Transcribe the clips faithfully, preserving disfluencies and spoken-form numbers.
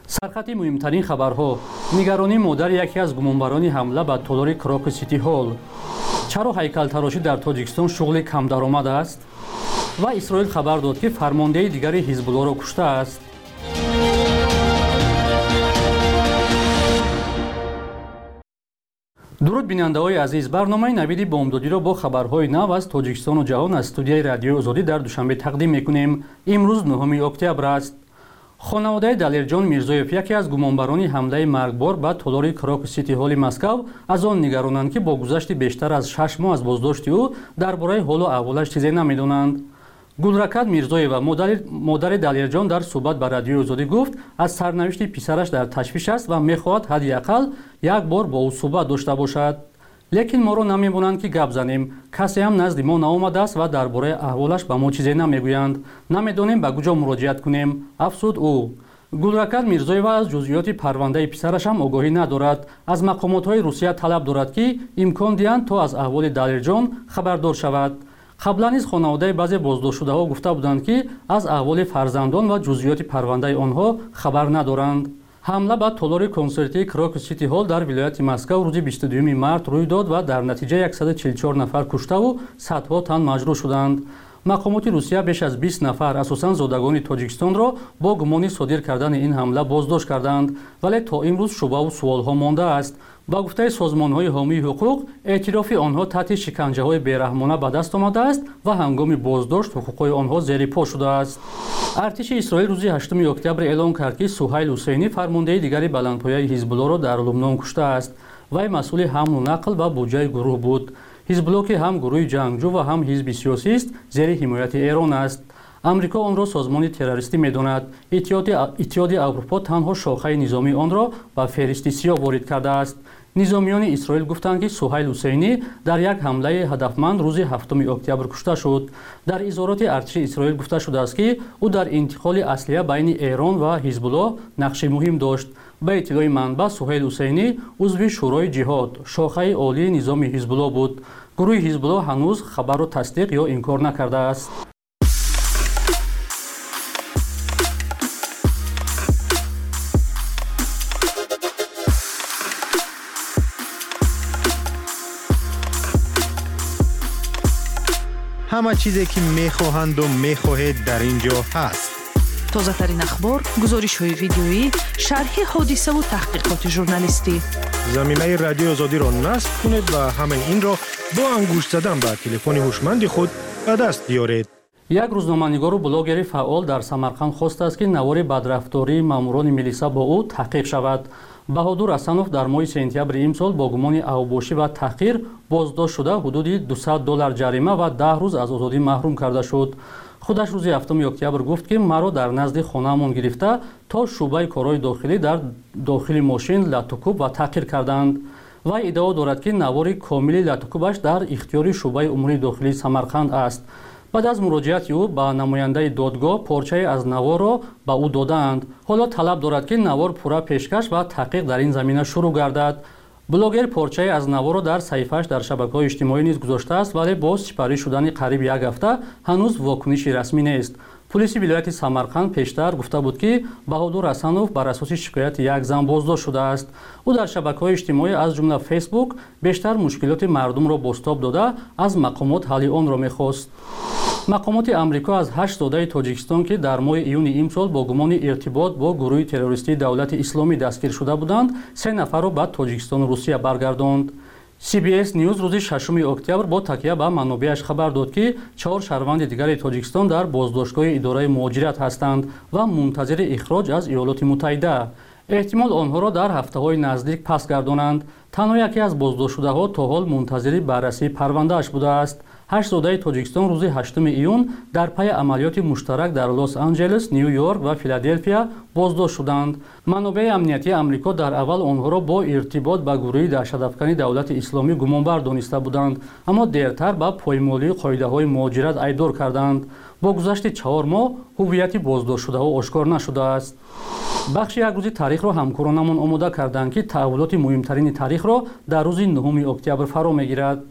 سرخط مهمترین خبرها. نگرانی مادر یکی از گمانبران حمله به تالار کراک سیتی هال. چرا هیکل‌تراشی در تاجیکستان شغل کم درآمد است؟ و اسرائیل خبر داد که فرمانده دیگری حزب الله را کشته است. درود بیننده‌های عزیز، برنامه نوید بامدادی را با خبرهای نو از تاجیکستان و جهان از استودیوی رادیو آزادی در دوشنبه تقدیم می‌کنیم. امروز نهم اکتبر است. خانواده دلیرجان میرزایف، یکی از گمانبران حمله مرگبار به تالار کراک سیتی هال مسکو، از آن نگرانند که با گذشت بیشتر از شش ماه از بازداشت او درباره حال و احوالش چیزی نمی‌دانند. گلرکت میرزایeva مادر مادر دلیرجان در صحبت با رادیو آزادی گفت از سرنوشت پسرش در تشویش است و می‌خواهد حداقل یک بار با او صحبت داشته باشد. لیکن ما را نمی‌بونند که گپ زنیم. کسی هم نزد ما نآمده است و درباره احوالش به ما چیزی نمی‌گویند. نمی‌دانیم به کجا مراجعت کنیم. افسود او. گلرکت میرزایeva از جزئیات پرونده پسرش هم آگاهی ندارد. از مقامات‌های روسیه طلب دارد که امکان دهند تا از احوال دلیرجان خبردار شود. قبلا نیز خانواده بعضی بازداشت‌شده‌ها گفته بودند که از احوال فرزندان و جزئیات پرونده آنها خبر ندارند. حمله به تالار کنسرتی کراک سیتی هال در ولایت مسکو روز بیست و دوم مارس روی داد و در نتیجه صد و چهل و چهار نفر کشته و صدها تن مجروح شدند. مقامات روسیه بیش از بیست نفر اساساً زادگان تاجیکستان را با گمان صادر کردن این حمله بازداشت کردند، ولی تا امروز شبهه و سوال‌ها مانده است. با گفته سازمان‌های حامی حقوق، اعتراف آنها تحت شکنجه‌های بی‌رحمانه به دست آمده است و هنگام بازداشت حقوق آنها زیر پا شده است. ارتش اسرائیل روز هشتم اکتبر اعلام کرد که سهیل حسینی فرمانده دیگری بلندپایه حزب الله را در لبنان کشته است. وی مسئول حمل و نقل و بودجه گروه بود. حزب الله که هم گروه جنگجو و هم حزب سیاسی است، زیر حمایت ایران است. امریکا آن را سازمان تروریستی می‌داند. اتحادیه اروپا تنها شاخه نظامی آن را به فهرست سیاه وارد کرده است. نظامیان اسرائیل گفتند که سهیل حسینی در یک حمله هدفمند روز هفتم اکتبر کشته شد. در اظهارات ارتش اسرائیل گفته شده است که او در انتقال اسلحه بین ایران و حزب الله نقش مهم داشت. به اطلاع منبع، سهیل حسینی عضو شورای جهاد، شاخه عالی نظام حزب الله بود. گروه حزب الله هنوز خبر را تصدیق یا انکار نکرده است. همه چیزی که میخواهند و میخواهید در اینجا هست. تازه ترین اخبار، گزارش های ویدیویی، شرح حادثه و تحقیقات ژورنالیستی. زمینه رادیو آزادی را نصب کنید و همین این را با انگشت زدن به تلفن هوشمند خود به دست بیارید. یک روزنامه‌نگار و بلاگر فعال در سمرقند خواسته است که نوار بدرفتاری ماموران میلیسا با او تحقیق شود. بهادر حسنوف در ماه سپتامبر امسال با گمان اوباشی و تحقیر بازداشت شده حدود دویست دلار جریمه و ده روز از آزادی محروم کرده شد. خودش روز هفتم اکتبر گفت که مرا در نزد خانه‌مان گرفته تا شعبه کارهای داخلی در داخل ماشین لاتوکوب و تحقیر کردند. و ادعا دارد که نوار کامل لاتوکوبش در اختیار شعبه امور داخلی سمرقند است. بعد از مراجعت او به نماینده دادگاه پارچه از نوار را به او دادند. حالا طلب دارد که نوار پورا پیشکش و تحقیق در این زمینه شروع گردد. بلاگر پارچه از نوار را در صفحه‌اش در شبکه‌های اجتماعی نیز گذاشته است، ولی با سپری شدن قریب یک هفته هنوز واکنشی رسمی نیست. پلیس ولایت سمرقند پیشتر گفته بود که بهادر حسنوف بر اساس شکایت یک زن بازداشت شده است. او در شبکه‌های اجتماعی از جمله فیسبوک بیشتر مشکلات مردم را بازتاب داده از مقامات حل آن را می‌خواست. مقامات امریکا از هشت زاده تاجیکستان که در ماه ایون امسال با گمان ارتباط با گروه تروریستی دولت اسلامی دستگیر شده بودند، سه نفر را به تاجیکستان و روسیه برگرداند. سی بی اس نیوز روز ششم اکتبر با تکیه به منابعش خبر داد که چهار شهروند دیگر تاجیکستان در بازداشتگاه اداره مهاجرت هستند و منتظر اخراج از ایالات متحده. احتمال آنها را در هفته‌های نزدیک پس گردانند. تنها یکی از بازداشت‌شده‌ها تا حال منتظر بررسی پرونده‌اش بوده است. هشت زاده تاجیکستان روز هشتم ایون در پی عملیات مشترک در لس آنجلس، نیویورک و فیلادلفیا بازداشت شدند. منابع امنیتی آمریکا در اول آنها را با ارتباط با گروه دهشت‌افکن دولت اسلامی گمانبر دانسته بودند، اما دیرتر با پایمالی قاعده‌های مهاجرت ایدار کردند. با گذشت چهار ماه هویت بازداشت شده‌ها آشکار نشده است. بخش یک روز تاریخ را همکارانمان آماده کردند که تحولات مهمترین تاریخ را در روز نهم اکتبر فرا می‌گیرد.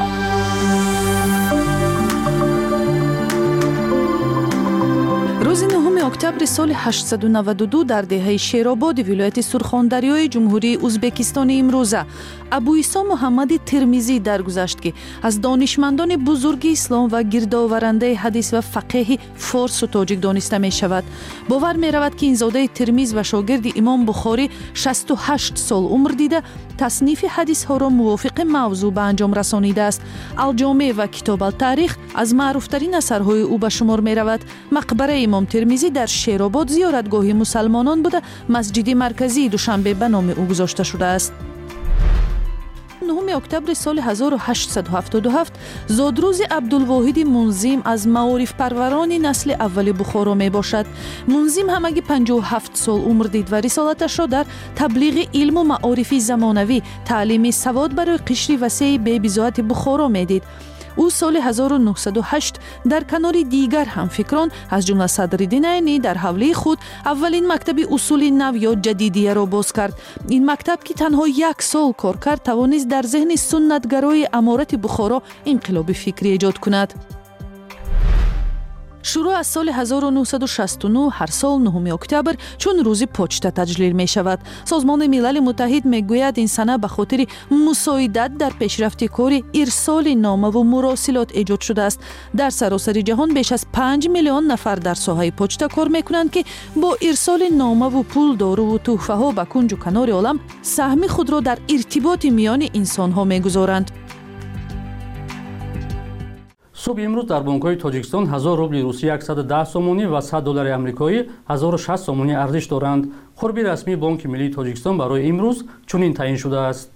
روز نهم اکتبر سال هشتصد و نود و دو در دهه شیرآباد ولایت سرخاندریای جمهوری ازبکستان امروزه ابو عیسی محمد ترمیزی درگذشت که از دانشمندان بزرگ اسلام و گردآورنده حدیث و فقیه فارس و تاجیک دانسته می شود. باور می رود که این زاده ترمیز و شاگرد امام بخاری شصت و هشت سال عمر دیده تصنیف حدیث ها را موافق موضوع به انجام رسانیده است. الجامع و کتاب التاریخ از معروفترین اثرهای او به شمار می رود. مقبره امام ترمیزی در شیرآباد زیارتگاه مسلمانان بوده مسجد مرکزی دوشنبه به نام او گذاشته شده است. نهم اکتبر سال هزار و هشتصد و هفتاد و هفت زادروز عبدالواحد منظم از معارف پروران نسل اول بخارا می باشد. منظم همگی پنجاه و هفت سال عمر دید و رسالتش را در تبلیغ علم و معارف زمانوی تعلیم سواد برای قشر وسیع به بضاعت بخارا می دید. او سال هزار و نهصد و هشت در کنار دیگر همفکران از جمله صدرالدین عینی در حوله خود اولین مکتب اصول نو یا جدیدیه را باز کرد. این مکتب که تنها یک سال کار کرد توانست در ذهن سنتگرای امارت بخارا انقلاب فکری ایجاد کند. شروع از سال هزار و نهصد و شصت و نه هر سال نهم اکتبر چون روز پوچتا تجلیل می شود. سازمان ملل متحد می گوید این سنه به خاطر مساعدت در پیشرفت کار ارسال نامه و مراسلات ایجاد شده است. در سراسر جهان بیش از پنج میلیون نفر در ساحه پوچتا کار می کنند که با ارسال نامه و پول دارو و تحفه ها به کنج و کنار عالم سهم خود را در ارتباط میان انسان ها می گذارند. صبح امروز در بانک‌های تاجیکستان هزار روبل روسی صد و ده سومونی و صد دلار آمریکایی هزار و شصت سومونی ارزش دارند. خوربی رسمی بانک ملی تاجیکستان برای امروز چنین تعیین شده است.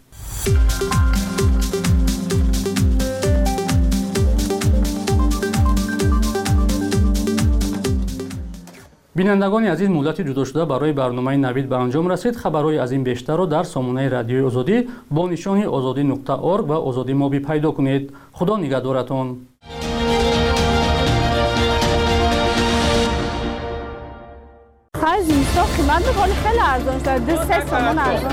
بینندگان عزیز، مدت جدا شده برای برنامه نوید به انجام رسید. خبرهای از این بیشتر را در سامانه رادیوی آزادی با نشانی آزادی نقطه اورگ و آزادی موبی پیدا کنید. خدا نگهدارتان. خرج اینستا قیمت میکنه خیلی ارزان شده. ده سه سامان ارزان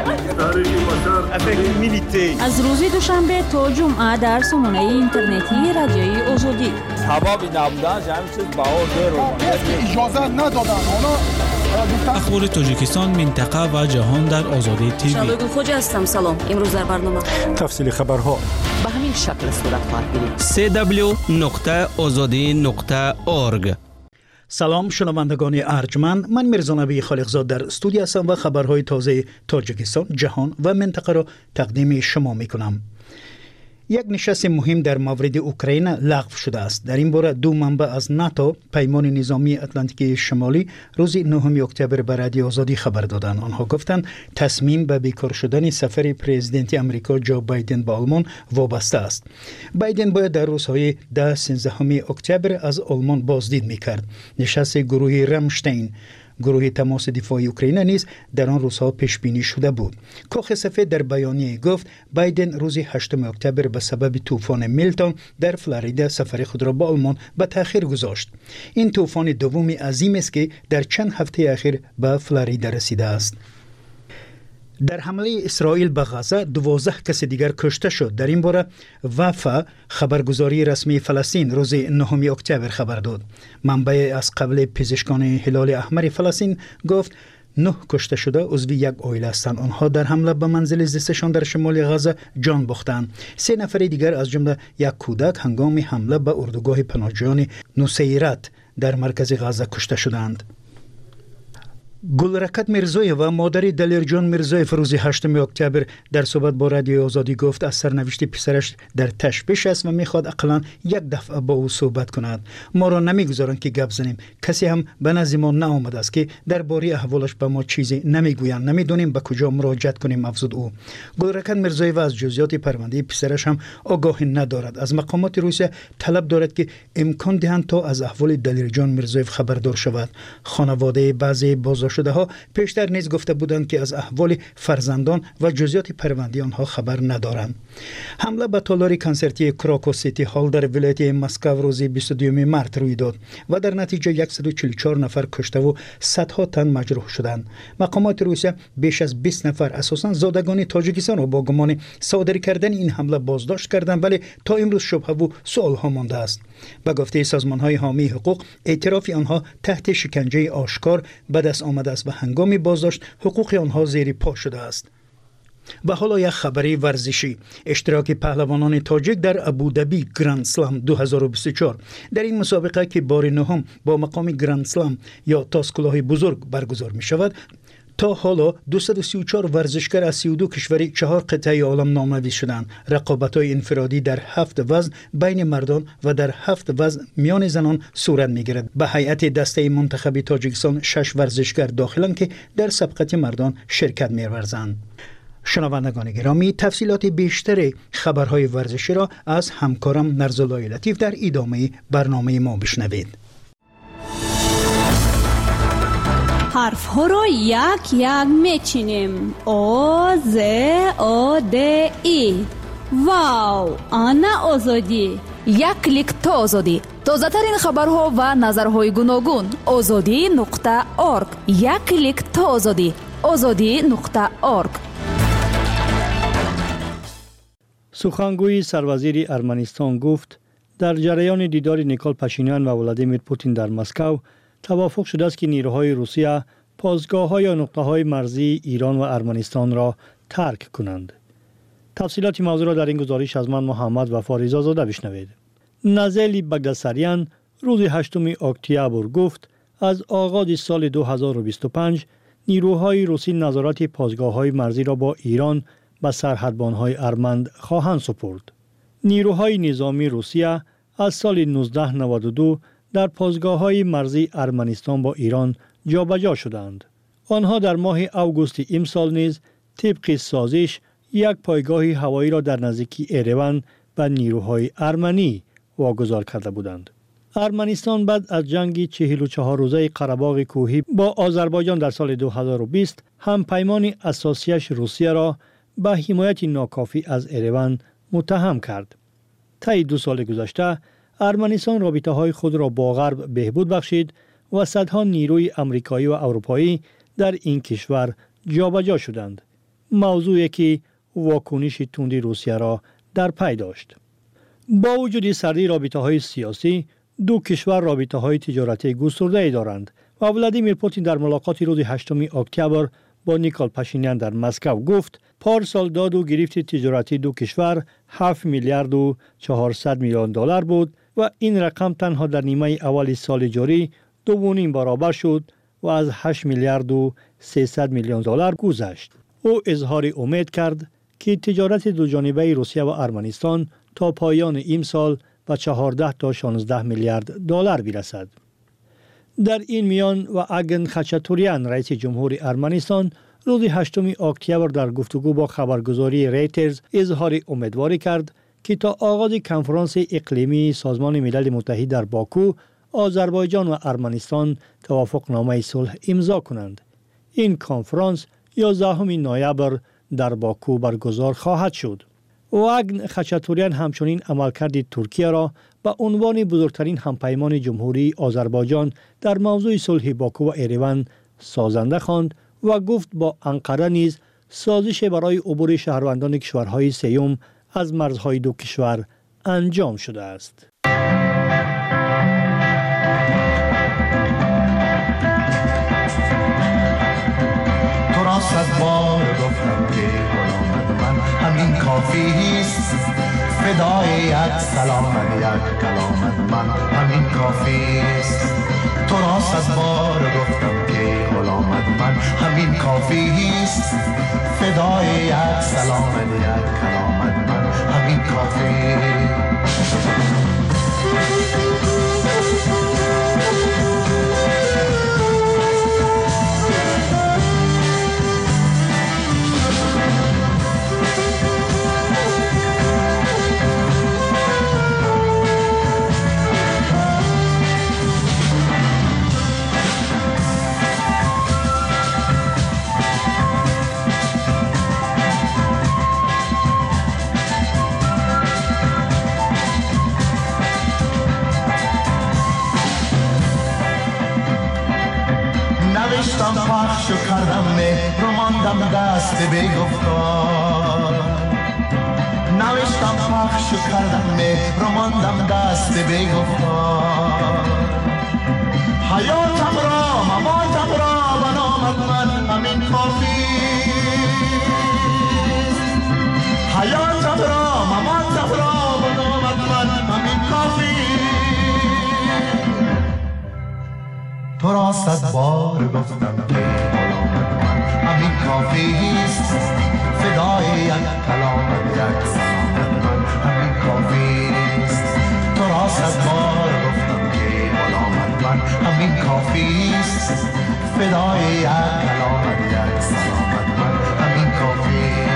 شده. از روز دوشنبه تا جمعه در سامانه اینترنتی رادیوی آزادی. سبب نبودن جمعی چیز بهار داره. اجازه ندادن. اخبار تاجیکستان، منطقه و جهان در آزادی تیوی. شبگون خوجا هستم. سلام. امروز در برنامه تفصیل خبرها به همین شکل صورت خواهد گرفت. سی دبلیو نقطه آزادی نقطه اورگ. سلام شنوندگان ارجمند، من میرزا نبی خالقزاد در استودیو هستم و خبرهای تازه تاجیکستان، جهان و منطقه را تقدیم شما میکنم. یک نشست مهم در مورد اوکراین لغو شده است. در این باره دو منبع از ناتو، پیمان نظامی اتلانتیک شمالی، روز نهم اکتبر به رادیو آزادی خبر دادند. آنها گفتند تصمیم به بیکار شدن سفر پرزیدنت آمریکا جو بایدن به آلمان وابسته است. بایدن باید در روزهای ده سیزده اکتبر از آلمان بازدید میکرد. نشست گروه رامشتین، گروه تماس دفاعی اوکراین نیز در آن روزها پیش بینی شده بود. کاخ سفید در بیانیه گفت بایدن روز هشتم اکتبر به سبب طوفان میلتون در فلوریدا سفر خود را به آلمان به تأخیر گذاشت. این طوفان دومی عظیم است که در چند هفته اخیر به فلوریدا رسیده است. در حمله اسرائیل به غزه دوازده کس دیگر کشته شد. در این باره وفا خبرگزاری رسمی فلسطین روز نهم اکتبر خبر داد. منبع از قبل پزشکان هلال احمر فلسطین گفت نه کشته شده عضو یک عائله هستند. آنها در حمله به منزل زیستشان در شمال غزه جان باختند. سه نفر دیگر از جمله یک کودک هنگام حمله به اردوگاه پناهجویان نصیرت در مرکز غزه کشته شدند. گلرکت میرزایف و مادر دلیر جان میرزایف روز هشتم اکتبر در صحبت با رادیو آزادی گفت از سرنوشت پسرش در تشویش است و میخواد اقلا یک دفعه با او صحبت کند. ما را نمیگذارند که گپ زنیم. کسی هم به نزد ما نآمده است که درباره احوالش به ما چیزی نمیگویند. نمیدونیم به کجا مراجعه کنیم، افزود او. گلرکت میرزایف از جزئیات پرونده پسرش هم آگاهی ندارد. از مقامات روسیه طلب دارد که امکان دهند تا از احوال دلیر جان میرزایف خبردار شود. خانواده بعضی باز شده ها پیشتر نیز گفته بودند که از احوال فرزندان و جزئیات پرونده آنها خبر ندارند. حمله به تالار کنسرتی کراکو سیتی هال در ولایت مسکو روز بیست و دوم مارس روی داد و در نتیجه صد و چهل و چهار نفر کشته و صدها تن مجروح شدند. مقامات روسیه بیش از بیست نفر اساساً زادگان تاجیکستان را با گمان صادری کردن این حمله بازداشت کردند، ولی تا امروز شبهه و سوال ها مانده است. به گفته سازمان های حامی حقوق، اعتراف آنها تحت شکنجه آشکار به دست آمده است و هنگام بازداشت حقوق آنها زیر پا شده است. و حالا یک خبری ورزشی. اشتراک پهلوانان تاجیک در ابودبی گرند سلم دو هزار و بیست و چهار در این مسابقه که بار نهم با مقام گرند سلم یا تاج کلاه بزرگ برگزار می شود، تا حالا دویست و سی و چهار ورزشکار از سی و دو کشوری چهار قطعه عالم نامنویس شدند. رقابت‌های انفرادی در هفت وزن بین مردان و در هفت وزن میان زنان صورت می‌گیرد. به هیئت دسته منتخب تاجیکستان شش ورزشکار داخلند که در سبقت مردان شرکت می‌ورزند. شنوندگان گرامی، تفصیلات بیشتر خبرهای ورزشی را از همکارم نرزالای لطیف در ادامه برنامه ما بشنوید. حرف ها را یک یک میچینیم. آ ز آ د ای. واو، آنا آزادی. یک کلیک تا آزادی. تازه ترین خبرها و نظرهای گوناگون. آزادی نقطه اورگ. یک کلیک تا آزادی. آزادی نقطه اورگ. سخنگوی سروزیر ارمنستان گفت در جریان دیدار نیکول پاشینیان و ولادیمیر پوتین در مسکو توافق شده است که نیروهای روسیه پایگاه‌ها یا نقطه‌های مرزی ایران و ارمنستان را ترک کنند. تفصیلات موضوع را در این گزارش از من محمد وفا رضازاده بشنوید. نازلی بگداساریان روز هشتم اکتبر گفت از آغاز سال دو هزار و بیست و پنج نیروهای روسی نظارت پایگاه‌های مرزی را با ایران به سرحدبان‌های ارمن خواهند سپرد. نیروهای نظامی روسیه از سال نوزده نود و دو در پایگاه‌های مرزی ارمنستان با ایران جابجا شدند. آنها در ماه اوگوست امسال نیز طبق سازش یک پایگاه هوایی را در نزدیکی اریوان به نیروهای ارمنی واگذار کرده بودند. ارمنستان بعد از جنگ چهل و چهار روزه قره‌باغ کوهی با آذربایجان در سال دو هزار و بیست هم پیمان اساسیش روسیه را به حمایت ناکافی از اریوان متهم کرد. طی دو سال گذشته ارمنستان رابطه های خود را با غرب بهبود بخشید و صدها نیروی امریکایی و اروپایی در این کشور جابجا شدند. موضوعی که واکنش تند روسیه را در پی داشت. با وجود سردی رابطه های سیاسی، دو کشور رابطه های تجارتی گسترده دارند و ولادیمیر پوتین در ملاقات روز هشتم اکتبر با نیکول پاشینیان در مسکو گفت پارسال داد و گرفت تجارتی دو کشور هفت میلیارد و چهارصد میلیون دلار بود و این رقم تنها در نیمه اول سال جاری دو و نیم برابر شد و از هشت میلیارد و سیصد میلیون دلار گذشت. او اظهار امید کرد که تجارت دو جانبه روسیه و ارمنستان تا پایان این سال به چهارده تا شانزده میلیارد دلار برسد. در این میان و اگن خچاتوریان رئیس جمهور ارمنستان روز هشتم اکتبر در گفتگو با خبرگزاری ریترز اظهار امیدواری کرد که تا آغاز کنفرانس اقلیمی سازمان ملل متحد در باکو آذربایجان و ارمنستان توافقنامه صلح امضا کنند. این کنفرانس یازدهم نوامبر در باکو برگزار خواهد شد. واگن خچاتوریان همچنین عملکرد ترکیه را به عنوان بزرگترین همپیمان جمهوری آذربایجان در موضوع صلح باکو و اریوان سازنده خواند و گفت با انقره نیز سازش برای عبور شهروندان کشورهای سیوم از مرزهای دو کشور انجام شده است. تو را صد بار گفتم که غلام من همین کافی است، فدای یک سلام یک کلامت من همین کافی است. تو را صد بار گفتم که غلامت من همین کافی است، فدای یک سلام یک کلامت من همین کافی. نوشتم پخش و کردم مهر و ماندم دست بی گفتار نوشتم پخش و کردم مهر و ماندم دست بی گفتار حیاتم را مماتم را بنامد من همین کافی حیاتم را مماتم را بنامد من همین کافی تو را صد بار گفتم که غلامت من همین کافیست فدای یک کلامت یک سلامت من همین کافیست تو را صد بار گفتم که غلامت من همین کافیست فدای یک کلامت یک سلامت من همین کافیست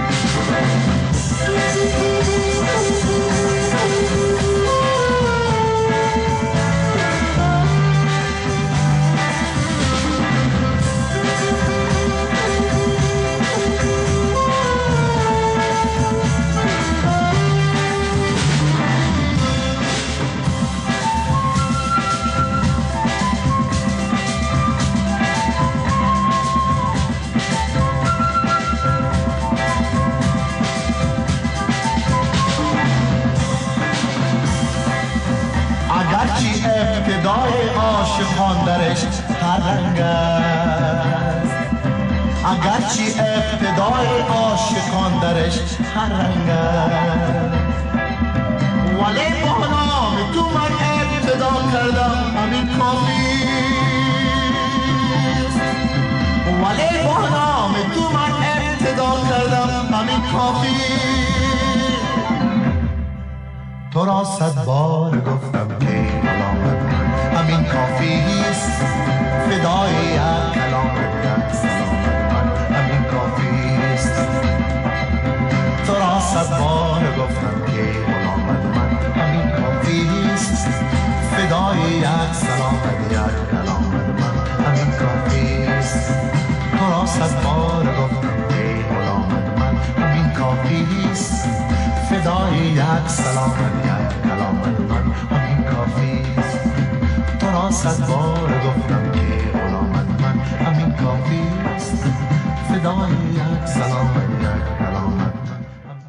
ابتدای عاشقان درش هر رنگ است اگرچه ابتدای عاشقان درش هر رنگ است ولی با نام تو من ابتدا کردم همین کافی ولی با نام تو من ابتدا کردم همین کافی تو را صد بار گفتم که غلامت من همین کافیست فدای یک کلامت یک سلامت من همین کافیست تو را صد بار گفتم که غلامت من همین کافیست فدای یک سلامت یک کلامت من همین کافیست تو را صد بار گفتم که غلامت من همین کافیست فدای یک سلامت یک کلامت من همین کافیست تو را صد بار گفتم که غلامت من همین کافیست فدای یک سلامت یک کلامت من.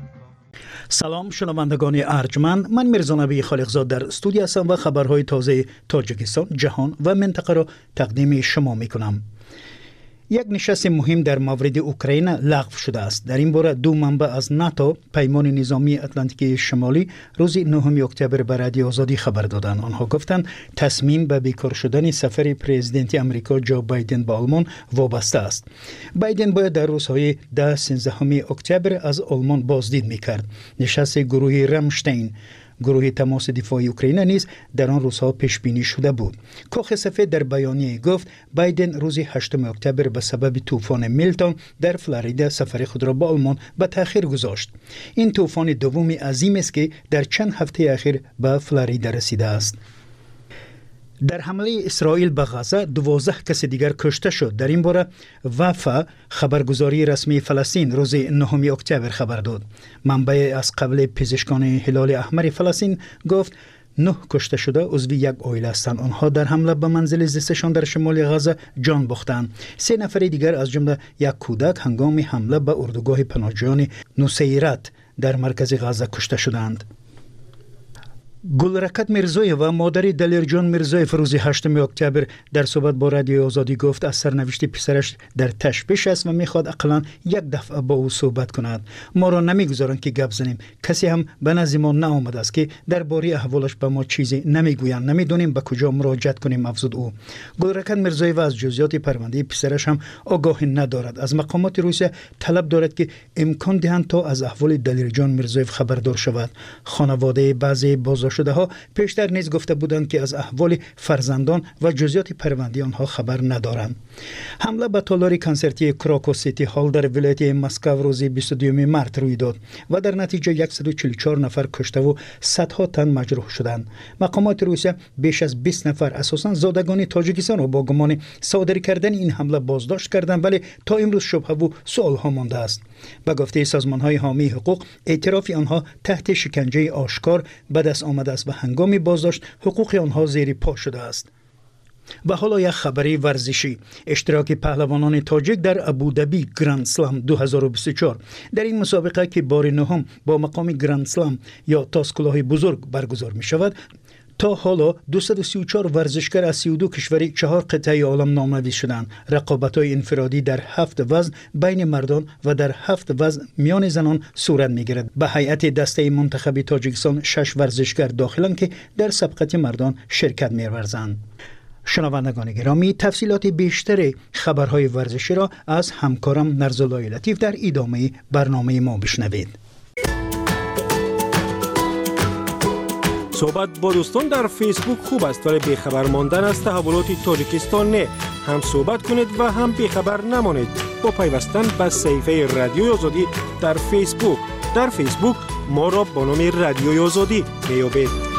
سلام شنوندگان ارجمند، من میرزا نبی خالقزاد در استودیو هستم و خبرهای تازه تاجیکستان، جهان و منطقه را تقدیم شما میکنم. یک نشست مهم در مورد اوکراین لغو شده است. در این باره دو منبع از ناتو پیمان نظامی اتلانتیک شمالی روز نهم اکتبر به رادیو آزادی خبر دادند. آنها گفتند تصمیم به بیکار شدن سفر پرزیدنت آمریکا جو بایدن به آلمان وابسته است. بایدن باید در روزهای ده سیزدهم اکتبر از آلمان بازدید میکرد. نشست گروه رامشتین گروه تماس دفاعی اوکراین نیز در آن روزها پیش بینی شده بود. کاخ سفید در بیانیه گفت بایدن روز هشتم اکتبر به سبب طوفان میلتون در فلوریدا سفر خود را به آلمان به تأخیر گذاشت. این طوفان دومی عظیم است که در چند هفته اخیر به فلوریدا رسیده است. در حمله اسرائیل به غزه دوازده کس دیگر کشته شد. در این باره وفا خبرگزاری رسمی فلسطین روز نهم اکتبر خبر داد. منبع از قبل پزشکان هلال احمر فلسطین گفت نه کشته شده عضو یک عائله هستند. آنها در حمله به منزل زیستشان در شمال غزه جان باختند. سه نفر دیگر از جمله یک کودک هنگام حمله به اردوگاه پناهجویان نصیرت در مرکز غزه کشته شدند. گلرکت میرزایووا مادر دلیرجان میرزایف روز هشتم اکتبر در صحبت با رادیو آزادی گفت از سرنوشت پسرش در تشویش است و میخواد اقلا یک دفعه با او صحبت کند. ما را نمیگذارند که گپ زنیم. کسی هم به نزد ما نآمده است که درباره احوالش به ما چیزی نمیگویند. نمیدونیم به کجا مراجعت کنیم افزود او. گلرکت میرزایووا از جزئیات پرونده پسرش هم آگاهی ندارد. از مقامات روسیه طلب دارد که امکان دهند تا از احوال دلیرجان میرزایف خبردار شود. خانواده بعضی باز شده ها پیشتر نیز گفته بودند که از احوال فرزندان و جزئیات پرونده آنها خبر ندارند. حمله به تالار کنسرتی کراکو سیتی هال در ولایت مسکو روز بیست و دوم مارس روی داد و در نتیجه صد و چهل و چهار نفر کشته و صدها تن مجروح شدند. مقامات روسیه بیش از بیست نفر اساساً زادگان تاجیکستان را با گمان صادر کردن این حمله بازداشت کردند، ولی تا امروز شبهه و سوال ها مانده است. به گفته سازمان های حامی حقوق اعتراف آنها تحت شکنجه آشکار به دست آمده است و هنگام بازداشت حقوق آنها زیر پا شده است. و حالا یک خبری ورزشی. اشتراک پهلوانان تاجیک در ابودبی گرند سلم دو هزار و بیست و چهار در این مسابقه که بار نهم با مقام گرند سلم یا تاج کلاه بزرگ برگزار می شود، تا حالا دویست و سی و چهار ورزشکار از سی و دو کشوری چهار قطعه عالم نامنویس شدند. رقابت‌های انفرادی در هفت وزن بین مردان و در هفت وزن میان زنان صورت می‌گیرد. به هیئت دسته منتخب تاجیکستان شش ورزشکار داخلند که در سبقت مردان شرکت می‌ورزند. شنوندگان گرامی، تفصیلات بیشتر خبرهای ورزشی را از همکارم نرزالله لطیف در ادامه برنامه ما بشنوید. صحبت با دوستان در فیسبوک خوب است، ولی بیخبر ماندن از تحولات تاجیکستان نه. هم صحبت کنید و هم بیخبر نمانید با پیوستن به صفحه رادیوی آزادی در فیسبوک. در فیسبوک ما را با نام رادیوی آزادی میابید.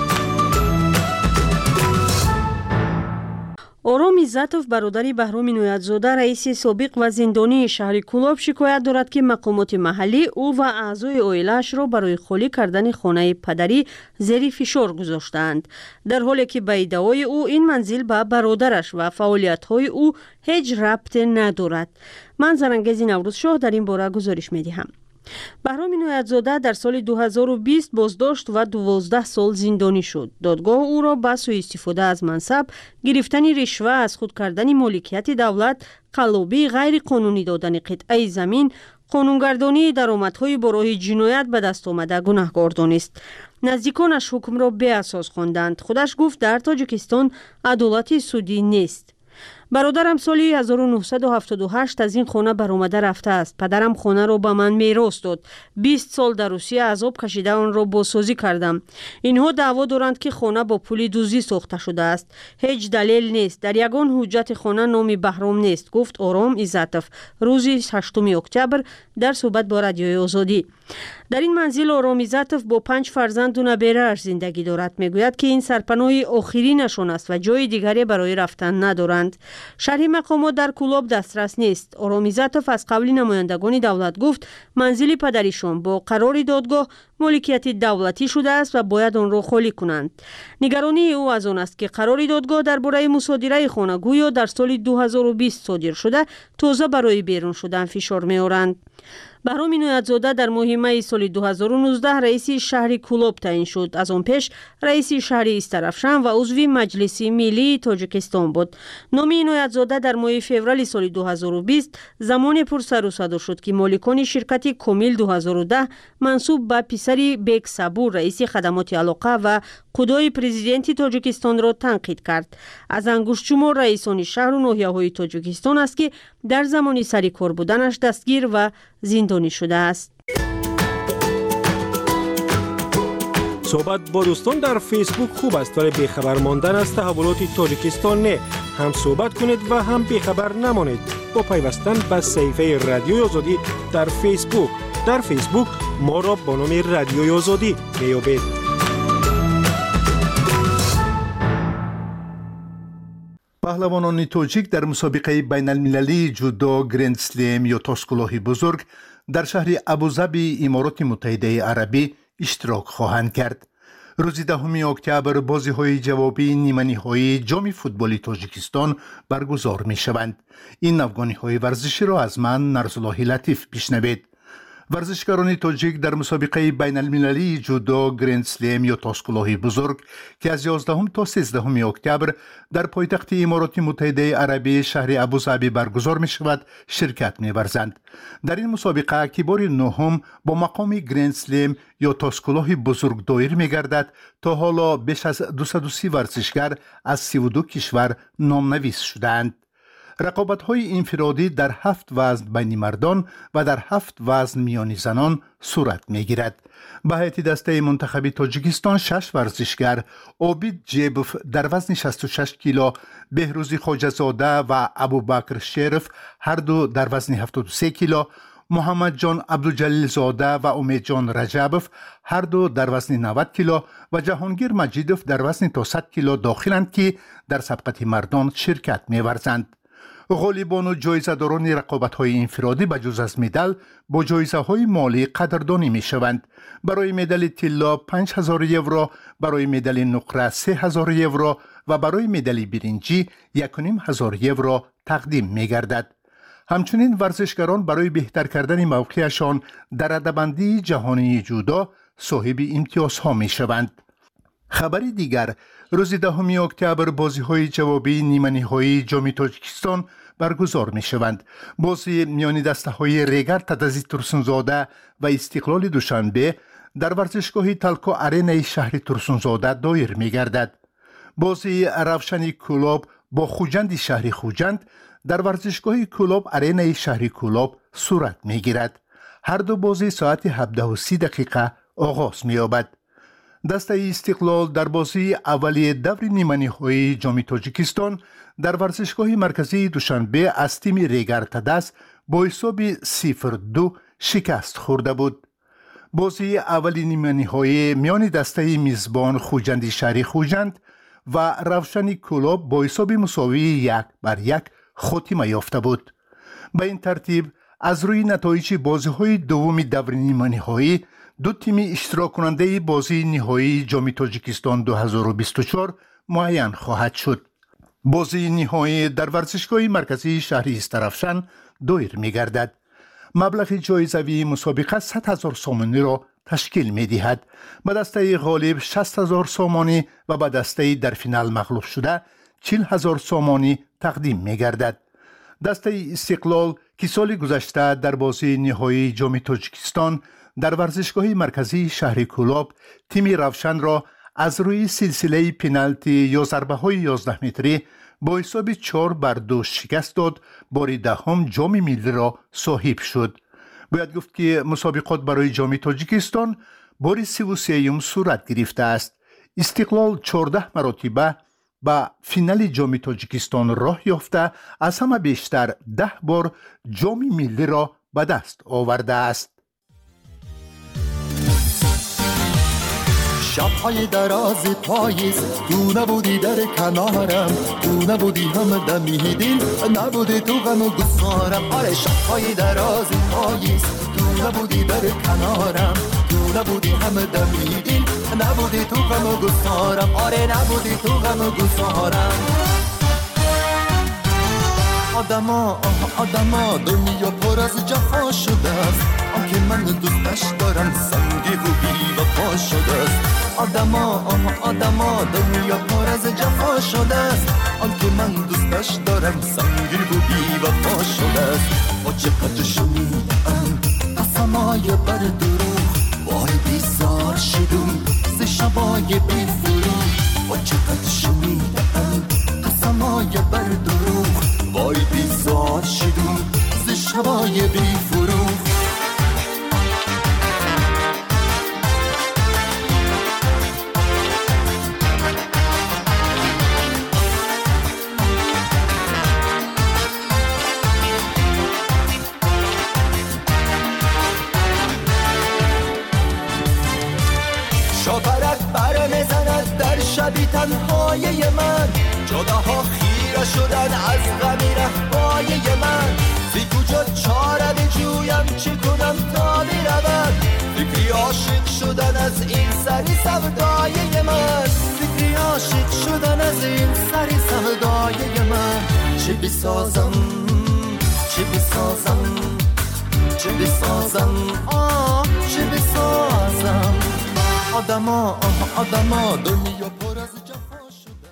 ором иззатов бародари баҳроми ноятзода раиси собиқ ва зиндонии шаҳри кӯлоб шикоят дорад ки мақомоти маҳаллӣ ӯ ва аъзои оилаашро барои холӣ кардани хонаи падарӣ зери фишор гузоштаанд, дар ҳоле ки ба иддаои ӯ ин манзил ба бародараш ва фаъолиятҳои ӯ ҳеҷ рабте надорад. ман зарангези наврӯзшоҳ дар ин бора гузориш медиҳам. баҳроми ноятзода дар соли ду ҳазору бист боздошт ва дувоздаҳ сол зиндонӣ шуд. додгоҳ ӯро ба сӯистифода аз мансаб, гирифтани ришва, аз худ кардани моликияти давлат, қаллобии ғайриқонунӣ додани қитъаи замин, қонунгардонии даромадҳои бо роҳи ҷиноят ба даст омада гунаҳкор донист. наздиконаш ҳукмро беасос хонданд. худаш гуфт дар тоҷикистон адолати судӣ нест. бародарам соли ҳазору нуҳсаду ҳафтоду ҳашт аз ин хона баромада рафтааст. падарам хонаро ба ман мерос дод. бист сол дар русия азоб кашида онро бозсозӣ кардам. инҳо даъво доранд ки хона бо пули дуздӣ сохта шудааст. ҳеҷ далел нест. дар ягон ҳуҷҷати хона номи Баҳром нест, гуфт Ором Иззатов рӯзи ҳаштуми октябр дар суҳбат бо Радиои Озодӣ. дар ин манзил Ором Иззатов бо панҷ фарзанду наберааш зиндагӣ дорад. мегӯяд ки ин сарпаноҳи охиринашон аст ва ҷои дигаре барои рафтан надоранд. шарҳи мақомот дар Кӯлоб дастрас нест. Ором Иззатов аз қавли намояндагони давлат гуфт манзили падаришон бо қарори додгоҳ моликияти давлатӣ шудааст ва бояд онро холӣ кунанд. нигаронии ӯ аз он аст ки қарори додгоҳ дар бораи мусодираи хона гӯё дар соли ду ҳазору бист содир шуда тоза барои берун шудан фишор меоранд. баҳроми ноятзода дар моҳи майи соли ду ҳазору нуздаҳ раиси шаҳри Кӯлоб таъин шуд. аз он пеш раиси шаҳри Истарафшан ва узви Маҷлиси Миллии Тоҷикистон буд. номи ноятзода дар моҳи феврали соли ду ҳазору бист замоне пурсару саду шуд ки моликони ширкати Комил ду ҳазору даҳ мансуб ба писари Бек Сабур раиси хадамоти алоқа ва қудои президенти Тоҷикистонро танқид кард. аз ангуштшумор раисони шаҳру ноҳияҳои Тоҷикистон аст ки дар замони сари кор буданаш дастгир ва зиндонӣ шудааст. صحبت با دوستان در فیسبوک خوب است، ولی بیخبر ماندن از تحولات تاجیکستان نه. هم صحبت کنید و هم بیخبر نمانید با پیوستن به صفحه رادیوی آزادی در فیسبوک. در فیسبوک ما را با نام رادیوی آزادی میابید. پهلوانان تاجیک در مسابقه بین المللی جودو گرند سلم یا تاج کلاه بزرگ در شهر ابوظبی امارات متحده عربی اشتراک خواهند کرد. روز دهم اکتبر بازی‌های جوابی نیمه‌نهایی جام فوتبال تاجیکستان برگزار می‌شوند. این افغانی‌های ورزشی را از من نرزالله لطیف بشنوید. ورزشکاران تاجیک در مسابقه بین المللی جودو گرند سلم یا تاج کلاه بزرگ که از یازدهم تا سیزدهم اکتبر در پایتخت امارات متحده عربی شهر ابوظبی برگزار می شود شرکت می ورزند. در این مسابقه که بار نهم با مقام گرند سلم یا تاج کلاه بزرگ دایر می گردد، تا حالا بیش از دویست و سی ورزشکار از سی و دو کشور نامنویس شدند. رقابت‌های انفرادی در هفت وزن بین مردان و در هفت وزن میان زنان صورت می‌گیرد. به هیئت دسته منتخب تاجیکستان شش ورزشکار عابد جیبوف در وزن شصت و شش کیلو، بهروزی خواجه‌زاده و ابوبکر شریف هر دو در وزن هفتاد و سه کیلو، محمد جان عبدالجلیل زاده و امید جان رجبوف هر دو در وزن نود کیلو و جهانگیر مجیدوف در وزن تا صد کیلو داخلند که در سبقت مردان شرکت می‌ورزند. غالبان و جایزه‌داران رقابت‌های انفرادی به جز از مدال با جایزه‌های مالی قدردانی می‌شوند. برای مدال طلا پنج هزار یورو، برای مدال نقره سه هزار یورو و برای مدال برنجی یک و نیم هزار یورو تقدیم می گردد. همچنین ورزشکاران برای بهتر کردن موقعشان در رده‌بندی جهانی جودو صاحب امتیازها می شوند. خبری دیگر، روز دهم اکتبر بازی‌های جوابی نیمه‌نهایی جام تاجیکستان برگزار می شوند. بازی میان دسته‌های ریگر تدزی ترسونزاده و استقلال دوشنبه در ورزشگاه تلکو آرینای شهر ترسونزاده دایر می گردد. بازی روشن کلوب با خوجند شهر خوجند در ورزشگاه کلوب آرینای شهر کلوب صورت می گیرد. هر دو بازی ساعت هفده و سی دقیقه آغاز می یابد. دسته استقلال در بازی اولی دور نیمه‌نهایی جام تاجیکستان در ورزشگاه مرکزی دوشنبه از تیم ریگر تدس با حساب صفر دو شکست خورده بود. بازی اولی نیمه‌نهایی میان دسته میزبان خوجند شهر خوجند و روشن کلوب با حساب مساوی یک بر یک خاتمه یافته بود. به این ترتیب از روی نتایج بازی‌های دوم دور نیمه‌نهایی دو تیم اشتراک کننده بازی نهایی جام تاجیکستان دو هزار و بیست و چهار معین خواهد شد. بازی نهایی در ورزشگاه مرکزی شهر استرافشن دایر می گردد. مبلغ جایزوی مسابقه صد هزار سامانی را تشکیل می دهد. به دسته غالب شصت هزار سامانی و به دسته در فینال مغلوب شده چهل هزار سامانی تقدیم می گردد. دسته استقلال که سال گذشته در بازی نهایی جام تاجیکستان در ورزشگاه مرکزی شهر کلوب تیم روشن را از روی سلسله پنالتی یا ضربه های یازده متری با حساب چهار بر دو شکست داد، بار دهم جام ملی را صاحب شد. باید گفت که مسابقات برای جام تاجیکستان بار سی و سه صورت گرفته است. استقلال چهارده مرتبه به فینال جام تاجیکستان راه یافته، از همه بیشتر ده بار جام ملی را به دست آورده است. شب‌های دراز پاییز تو نبودی در کنارم، تو نبودی هم دمیدین، نبودی تو غم و گسارم. آره شب‌های دراز پاییز تو نبودی در کنارم، تو نبودی هم دمیدین، نبودی تو غم و گسارم. آره نبودی تو غم و گسارم. آدما آدما دنیا پر از جفا شده است، آنکه من دوستش دارم سنگی و بی وفا شده است. آدما آدما دنیا پر از جفا شده است، آنکه من دوستش دارم سنگی و بی وفا شده است. با چقدر شنیدم قسمای بر دروغ، وای بیزار شدم ز شبای بی فروغ. با چقدر شنیدم قسمای بر دروغ، وای بیزار شدم ز شبای بی فروغ. شاپرک بر میزند در شبی تنهای من، جداها خیره شدن از غمی رفای من. بی کجا چاره بجویم چه کنم تا برود، فکری عاشق شدن از این سری سودای من. فکری عاشق شدن از این سری سودای من. چه بسازم چه بسازم چه بسازم آه چه بسازم. آدما آدما دنیا پر از جفا شده.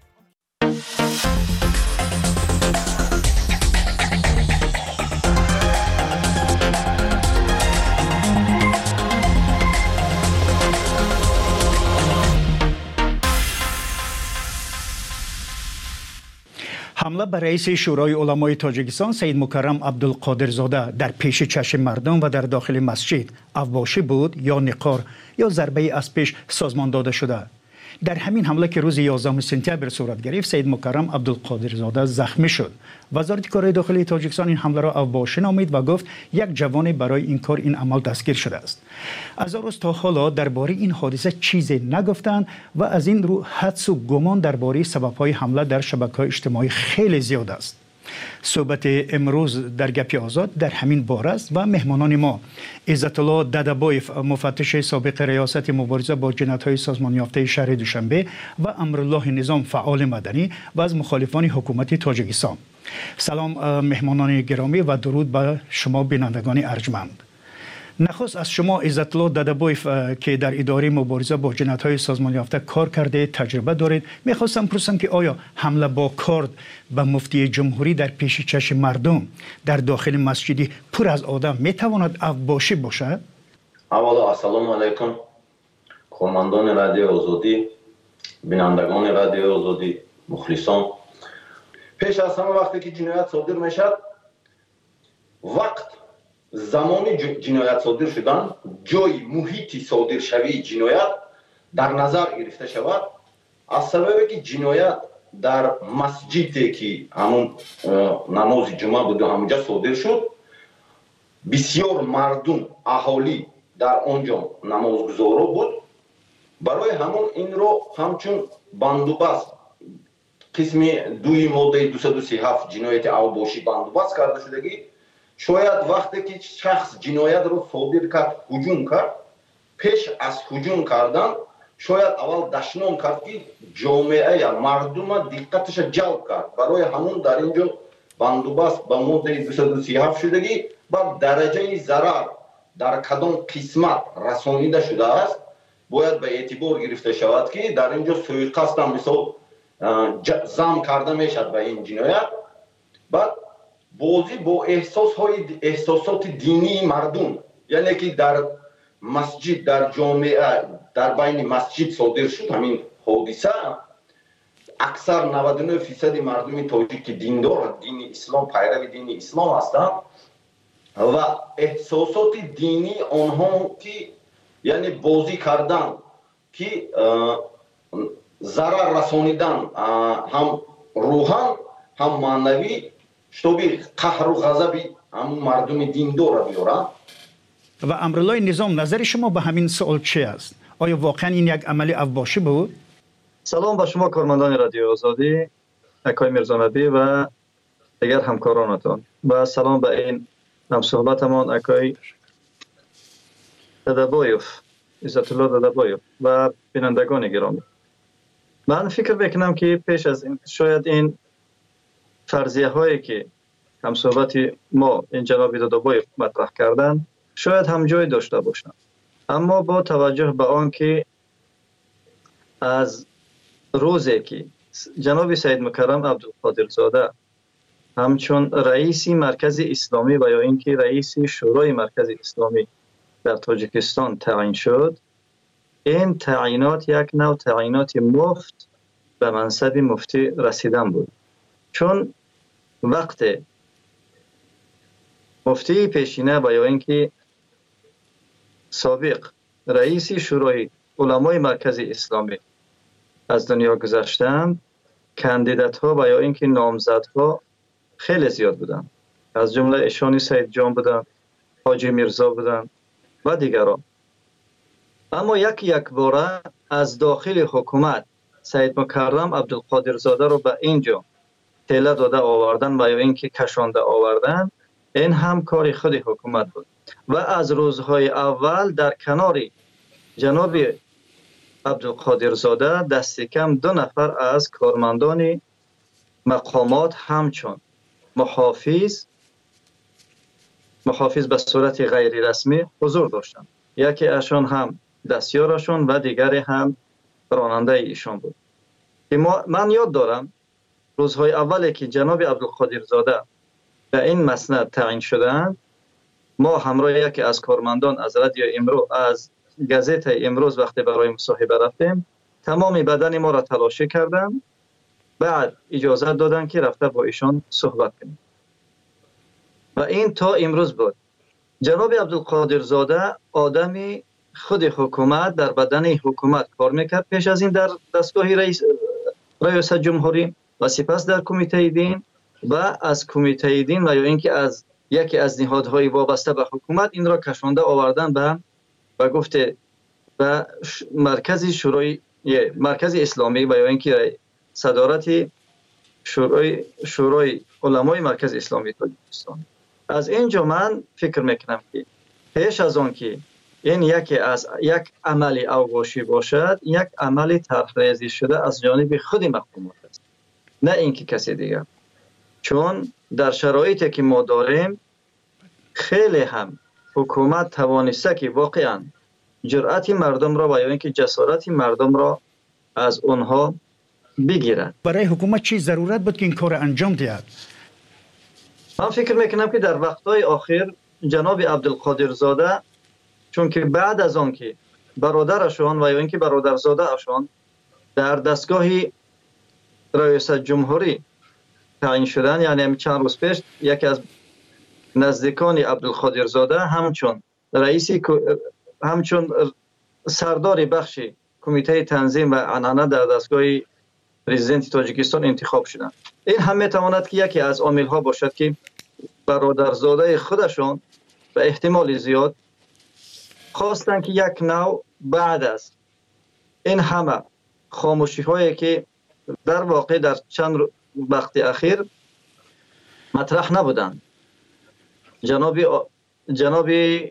حمله بر رئیس شورای علمای تاجیکستان سید مکرم عبدالقادرزاده در پیش چشم مردم و در داخل مسجد اوباشی بود یا نقار یا ضربه از پیش سازمان داده شده. در همین حمله که روز یازدهم سپتامبر صورت گرفت سید مکرم عبدالقادرزاده زخمی شد. وزارت کارهای داخلی تاجیکستان این حمله را اوباشی نامید و گفت یک جوان برای این کار این عمل دستگیر شده است. از روز تا حالا درباره این حادثه چیزی نگفتند و از این رو حدس و گمان درباره سبب‌های حمله در شبکه‌های اجتماعی خیلی زیاد است. صحبت امروز در گپی آزاد در همین باره است و مهمانان ما عزت الله ددبایف مفتش سابق ریاست مبارزه با جنایت‌های سازمان یافته شهر دوشنبه و امرالله نظام فعال مدنی و از مخالفان حکومت تاجیکستان. سلام مهمانان گرامی و درود به شما بینندگان ارجمند. نخست از شما عزت الله ددبایف که در اداره مبارزه با جنایت‌های سازمان یافته کار کرده تجربه دارید، میخواستم پرسم که آیا حمله با کارد به مفتی جمهوری در پیش چشم مردم در داخل مسجدی پر از آدم میتواند اوباشی باشد؟ اولا السلام علیکم کارمندان رادیو آزادی، بینندگان رادیو آزادی، مخلصان. پیش از همه وقتی که جنایت صادر میشد، وقت زمان جنایت صادر شدن، جای محیطی صادر شوی جنایت در نظر گرفته شود. از سببی که جنایت در مسجدی که همون نماز جمعه بود و همونجا صادر شد، بسیار مردم اهالی در آنجا نمازگزارا بود. برای همون این رو همچون بندوبست قسم دوی ماده دویست و سی و هفت جنایت اوباشی بندوبست کرده شدگی، شاید وقتی که شخص جنایت رو صادر کرد هجوم کرد، پیش از هجوم کردن شاید اول دشنام کرد که جامعه یا مردم دقتش جلب کرد. برای همون در اینجا بندوبست با ماده دویست و سی و هفت شدگی با درجه ضرر در کدام قسمت رسانیده شده است باید به اعتبار گرفته شود که در اینجا سوءقصد هم مثال زم کرده میشد به این جنایت. بعد بازی با احساس های احساسات دینی مردم، یعنی که در مسجد در جامعه در بین مسجد صادر شد همین حادثه، اکثر نود و نه درصد مردم تاجیک دیندار دین اسلام پیرو دین اسلام هستند و احساسات دینی آنها که یعنی بازی کردن که ضرر رسانیدن هم روحان هم معنوی شتوبی قهر و غضبی هم مردم دیندار را بیارن. و امرالله نظام نظر شما به همین سوال چی است؟ آیا واقعا این یک عمل اوباشی بود؟ سلام به شما کارمندان رادیو آزادی، اکای میرزانبی و دیگر همکارانتان و سلام به این هم صحبتمان اکای ددبایف عزت الله ددبایف و بینندگان گرامی. من فکر میکنم که پیش از این شاید این فرضیه هایی که هم صحبت ما این جناب ددبایف مطرح کردن شاید هم جای داشته باشند، اما با توجه به آن که از روزی که جناب سید مکرم عبدالقادرزاده همچون رئیس مرکز اسلامی و یا اینکه رئیس شورای مرکز اسلامی در تاجیکستان تعیین شد، این تعیینات یک نوع تعیینات مفت به منصب مفتی رسیدن بود. چون وقت مفتی پیشینه و یا اینکه سابق رئیس شورای علمای مرکز اسلامی از دنیا گذشتند، کاندیدات ها و یا اینکه نامزدها خیلی زیاد بودند، از جمله ایشانی سید جان بودند، حاجی میرزا بودند و دیگران. اما یک یک باره از داخل حکومت سید مکرم عبدالقادرزاده رو به اینجا تله داده آوردن و یا اینکه کشانده آوردن، این هم کار خود حکومت بود و از روزهای اول در کنار جناب عبدالقادرزاده دست کم دو نفر از کارمندان مقامات همچون محافظ محافظ به صورت غیر رسمی حضور داشتند. یکی اشان هم دستیارشون و دیگری هم راننده ایشان بود. من یاد دارم روزهای اولی که جناب عبدالقادرزاده به این مسند تعیین شدند، ما همراه یکی از کارمندان از رادیو امروز از گازت امروز وقتی برای مصاحبه رفتیم، تمام بدن ما را تلاشی کردند، بعد اجازه دادند که رفته با ایشان صحبت کنیم و این تا امروز بود. جناب عبدالقادرزاده آدمی خود حکومت در بدن حکومت کار میکرد، پیش از این در دستگاه رئیس ریاست جمهوری و سپس در کمیته دین و از کمیته دین و یا اینکه از یکی از نهادهای وابسته به حکومت این را کشانده آوردن به و گفته به مرکز شورای مرکز اسلامی و یا اینکه صدارت شورای شورای علمای مرکز اسلامی تاجیکستان. از اینجا من فکر میکنم که پیش از آن که این یکی از یک عملی اوباشی باشد، یک عملی طرحریزی شده از جانب خود مقامات است، نه اینکه کسی دیگر. چون در شرایطی که ما داریم خیلی هم حکومت توانسته که واقعا جرأت مردم را و یا اینکه جسارت مردم را از اونها بگیرد. برای حکومت چی ضرورت بود که این کار انجام دهد؟ من فکر میکنم که در وقتهای آخر جناب عبدالقادر زاده، چون که بعد از آن که برادرشان و یا اینکه برادرزاده اشان در دستگاه ریاست جمهوری تعیین شدن، یعنی چند روز پیش یکی از نزدیکان عبدالقادر زاده همچون رئیس همچون سردار بخش کمیته تنظیم و عنعنه در دستگاه پرزیدنت تاجیکستان انتخاب شدند. این هم میتواند که یکی از عامل ها باشد که برادرزاده خودشان به احتمال زیاد خواستن که یک نوع بعد از این همه خاموشی هایی که در واقع در چند وقت اخیر مطرح نبودند، جناب جناب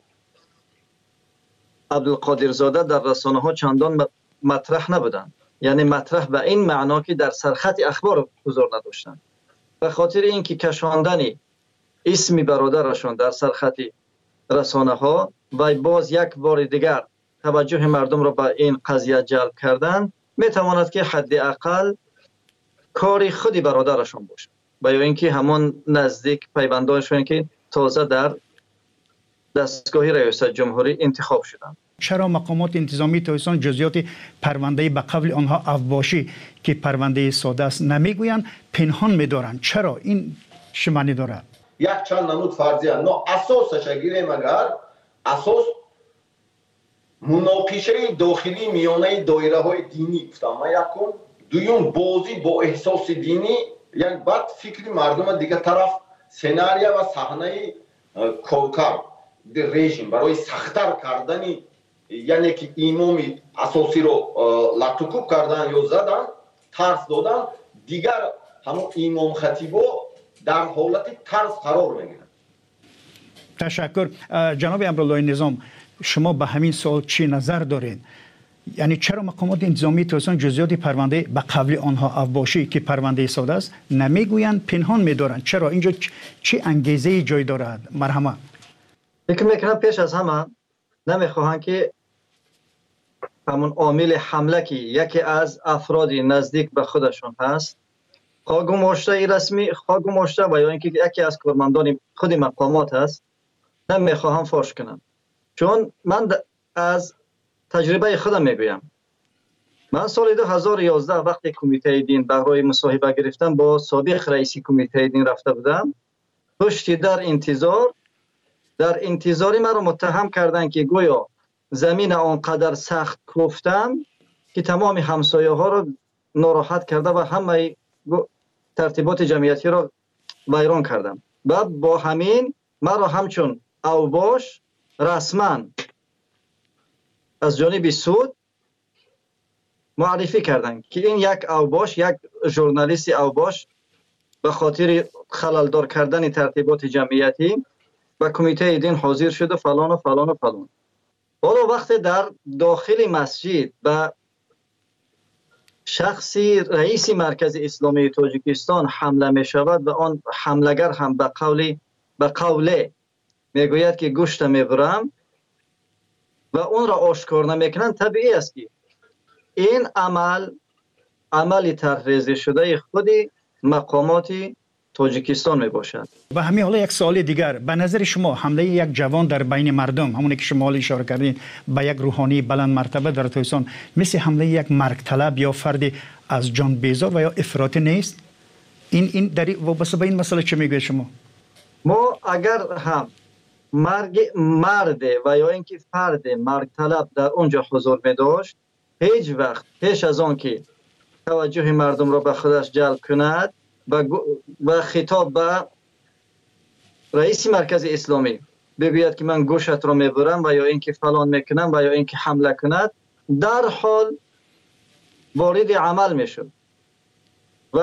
عبدالقادر زاده در رسانه ها چندان مطرح نبودند، یعنی مطرح به این معنا که در سرخط اخبار حضور نداشتند. به خاطر اینکه کشاندن اسم برادرشان در سرخط رسانه ها و باز یک بار دیگر توجه مردم را به این قضیه جلب کردن، می تواند که حداقل کاری خودی برادرشان باشه و یا اینکه همون نزدیک پیوندانشون که تازه در دستگاه ریاست جمهوری انتخاب شدند. چرا مقامات انتظامی تاجیکستان جزئیات پرونده به قبل آنها اوباشی که پرونده ساده است نمیگویند، پنهان می‌دارند؟ چرا این شمانی دارد؟ یک چند نمود فرضیه نه اساسش گیریم اگر اساس مناقشه داخلی میانه دایره های دینی گفتم یکم، دویم بازی با احساس دینی، یک بعد فکری مردم دیگه طرف سناریو و صحنه کارکرد رژیم برای سخت‌تر کردن، یعنی که امام اساسی رو لطوکوب کردن یا زدن، ترس دادن، دیگر همون امام خطیبا در حالت ترس قرار میگیرن. تشکر. جناب امرالله نظام، شما به همین سوال چی نظر دارین؟ یعنی چرا مقامات انتظامی تاجیکستان جزئیات پرونده به قبل آنها اوباشی که پرونده ساده است نمیگویند، پنهان می‌دارند؟ چرا اینجا چه انگیزه جای دارد؟ مرحمت. فکر میکنم پیش از همه نمیخواهند که همون عامل حمله که یکی از افرادی نزدیک به خودشون هست خواه گماشته رسمی خواه گماشته و یا اینکه یکی از کارمندان خود مقامات هست نمیخواهم فاش کنم. چون من از تجربه خودم میگویم، من سال دو هزار و یازده وقتی کمیته دین برای مصاحبه گرفتم با سابق رئیس کمیته دین رفته بودم، پشتی در انتظار در انتظاری من رو متهم کردن که گویا زمین آنقدر سخت کوفتم که تمام همسایه ها رو ناراحت کرده و همه ترتیبات جمعیتی را ویران کردم و با همین من را همچون اوباش رسما از جانب سود معرفی کردن که این یک اوباش، یک ژورنالیست اوباش به خاطر خللدار کردن ترتیبات جمعیتی و کمیته دین حاضر شده فلان و فلان و فلان. حالا وقتی در داخل مسجد و شخصی رئیس مرکز اسلامی تاجیکستان حمله می شود و آن حملگر هم به قول به قوله میگوید که گوشت میبرم و اون را آشکار نمیکنن، طبیعی است که این عمل عملی طرحریزی شده خود مقامات تاجیکستان می باشد. و همین حالا یک سوال دیگر، به نظر شما حمله یک جوان در بین مردم، همونی که شما اشاره کردین به یک روحانی بلند مرتبه در تاجیکستان، مثل حمله یک مرگ طلب یا فرد از جان بیزار و یا افراطی نیست؟ این این در وابسته به این مسئله چه میگوید شما؟ ما اگر هم مرگ مرد و یا اینکه فرد مرگ طلب در اونجا حضور می داشت، هیچ وقت پیش از آن که توجه مردم را به خودش جلب کند و خطاب به رئیس مرکز اسلامی بگوید که من گوشت را میبرم و یا اینکه فلان میکنم و یا اینکه حمله کند، در حال وارد عمل میشد و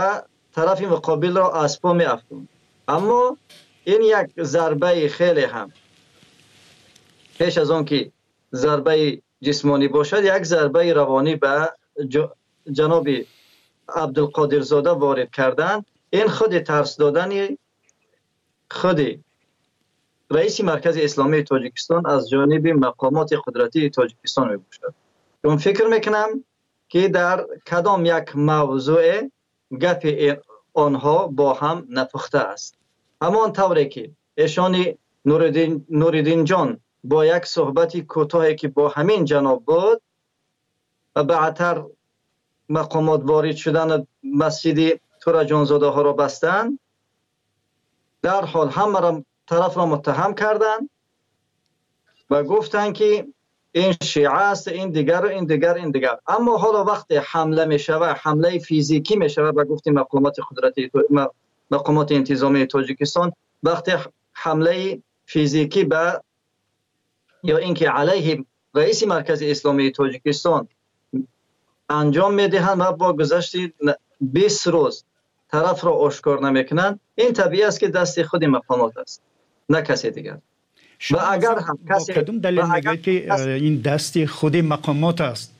طرف مقابل را از پا می افکند. اما این یک ضربه خیلی هم پیش از آن که ضربه جسمانی باشد، یک ضربه روانی به جناب عبدالقادر زاده وارد کردند. این خود ترس دادن خود رئیس مرکز اسلامی تاجیکستان از جانب مقامات قدرتی تاجیکستان می باشد. من فکر میکنم که در کدام یک موضوع گپ آنها با هم نپخته است. همان طوری که ایشان نوردین, نوردین جان با یک صحبت کوتاهی که با همین جناب بود و بعدتر مقامات وارد شدن مسجد تورا جانزاده ها را بستند، در حال همه را طرف را متهم کردند و گفتند که این شیعه است، این دیگر این دیگر این دیگر. اما حالا وقتی حمله می شود، حمله فیزیکی می شود و گفتیم مقامات قدرتی مقامات انتظامی تاجیکستان وقتی حمله فیزیکی به یا اینکه علیه رئیس مرکز اسلامی تاجیکستان انجام میدهند و با گذشت بیست روز طرف را آشکار نمیکنند، این طبیعی است که دست خود مقامات است، نه کسی دیگر. و اگر هم کسی کدوم دلیل میگوید که این دست خود مقامات است؟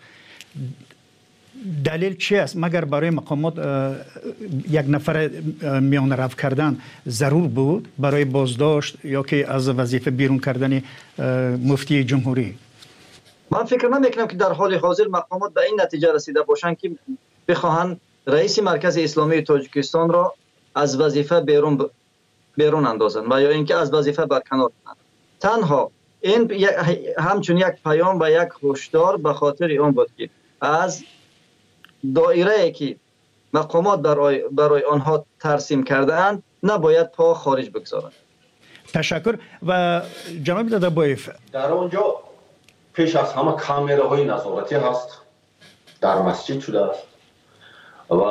دلیل چی است؟ مگر برای مقامات یک نفر میان رفت کردن ضرور بود برای بازداشت یا که از وظیفه بیرون کردن مفتی جمهوری؟ من فکر نمیکنم که در حال حاضر مقامات به این نتیجه رسیده باشند که بخواهند رئیس مرکز اسلامی تاجیکستان را از وظیفه بیرون ب... بیرون اندازند و یا اینکه از وظیفه برکنار کنند. تنها این همچون یک پیام و یک هشدار به خاطر آن بود که از دایره که مقامات برای, برای آنها ترسیم کرده اند نباید پا خارج بگذارند. تشکر. و جناب دادابایف، در آنجا پیش از همه کامراهای نظارتی هست، در مسجد شده است و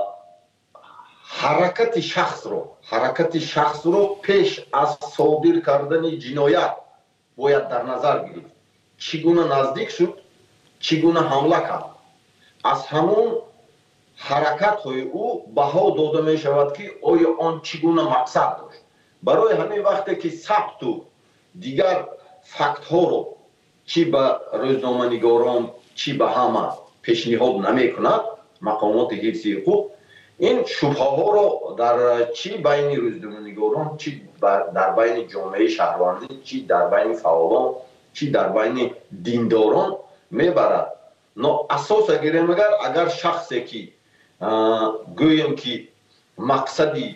حرکت شخص رو حرکت شخص رو پیش از صادر کردن جنایت باید در نظر گیرید. چگونه نزدیک شد، چگونه حمله کرد، از همون حرکت های او بها داده می شود که آیا آن چگونه مقصد داشت. برای همین وقتی که ثبت و دیگر فکت ها رو چی به روزنامه‌نگاران چی به همه پیشنهاد نمی کند مقامات حفظی حقوق، این شبهه ها رو در چی بین روزنامه‌نگاران، چی در بین جامعه شهروندی، چی در بین فعالان، چی در بین دینداران میبرد. نه اساس اگر مگر اگر شخصی که گویم که مقصدی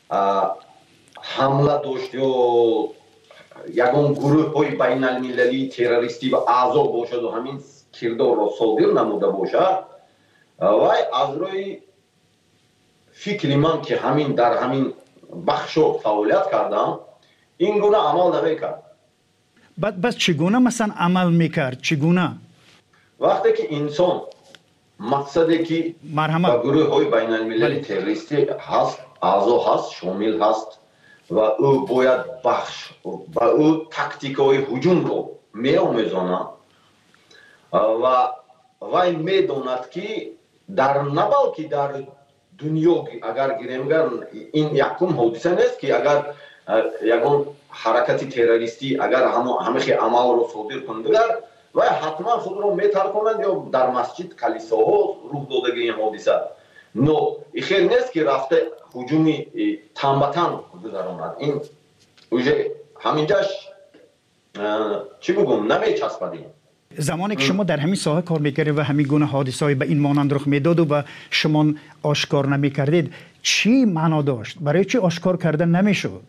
حمله داشت یا یگان گروه های بین المللی تروریستی و اعضا باشد و همین کردار را صادر نموده باشد و از روی فکر من که همین در همین بخشو فعالیت کردم این گونه عمل نمیکرد. بس چگونه مثلا عمل میکرد؟ چگونه؟ وقتی که انسان مقصدی که مرحمت با گروه های بین المللی تروریستی هست، اعضا هست، شامل هست و او باید بخش و او تاکتیک های هجوم رو می آموزاند و وی می داند که در نبال که در دنیا اگر گیریم این یکم حادثه نیست که اگر یکم حرکت تروریستی اگر همه خی عمل رو صادر کنند و حتما خود رو میترکنند یا در مسجد کلیساها روح دادگی این حادثه. نو این خیلی نیست که رفته هجومی تنبتن گذراند. این اوجه همینجاش چی بگم نمیچسبدیم. زمانی که شما در همین ساحه کار میکردید و همین گونه حادثه‌ای به این مانند رخ میداد و شما آشکار نمیکردید، چی معنا داشت؟ برای چی آشکار کردن نمیشد؟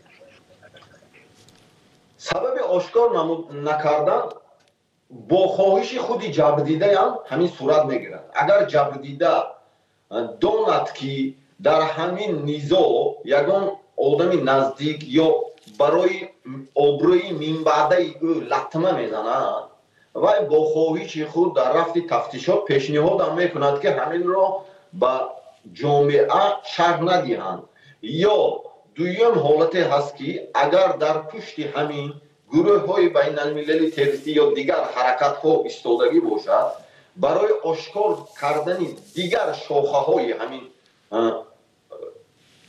سبب آشکار نکردن با خواهش خودی جبردیده هم همین صورت میگیرد. اگر جبردیده داند که در همین نیزا یگان آدم نزدیک یا برای آبروی منبعده او لطمه میزند و با خواهش خود در رفت تفتیشات پیشنهاد هم میکند که همین را به جامعه شرح ندهند. یا دویم حالت هست که اگر در پشت همین گروه های بین المللی تروریستی یا دیگر حرکت ها ایستادگی باشد برای آشکار کردن دیگر شاخه های همین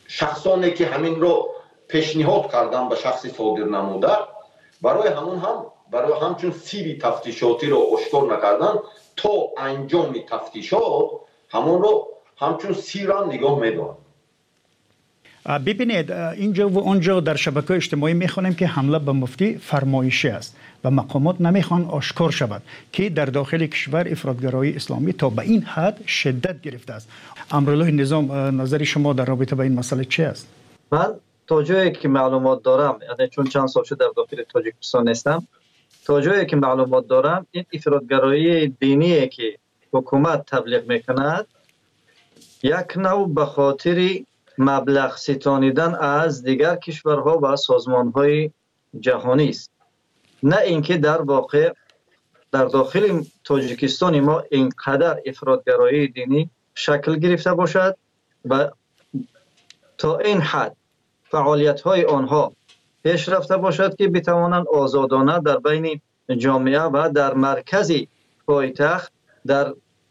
شخصانی که همین رو پیشنهاد کردن به شخص صادر نموده برای همون هم برای همچون سیری تفتیشاتی رو آشکار نکردن تا انجام تفتیشات همون رو همچون سیر هم نگاه میدارن. ببینید اینجا و اونجا در شبکه اجتماعی میخوانیم که حمله به مفتی فرمایشی است و مقامات نمیخوان آشکار شود که در داخل کشور افراطگرایی اسلامی تا به این حد شدت گرفته است. امرالله نظام، نظر شما در رابطه با این مسئله چی است؟ من تا جایی که معلومات دارم، یعنی چون چند سال شده در داخل تاجیکستان نیستم، تا جایی که معلومات دارم این افراطگرایی دینی که حکومت تبلیغ میکند یک نوع به خاطر مبلغ ستانیدن از دیگر کشورها و سازمانهای جهانی است، نه اینکه در واقع در داخل تاجیکستان ما اینقدر افراطگرایی دینی شکل گرفته باشد و تا این حد فعالیت های آنها پیش رفته باشد که بتوانند آزادانه در بین جامعه و در مرکز پایتخت در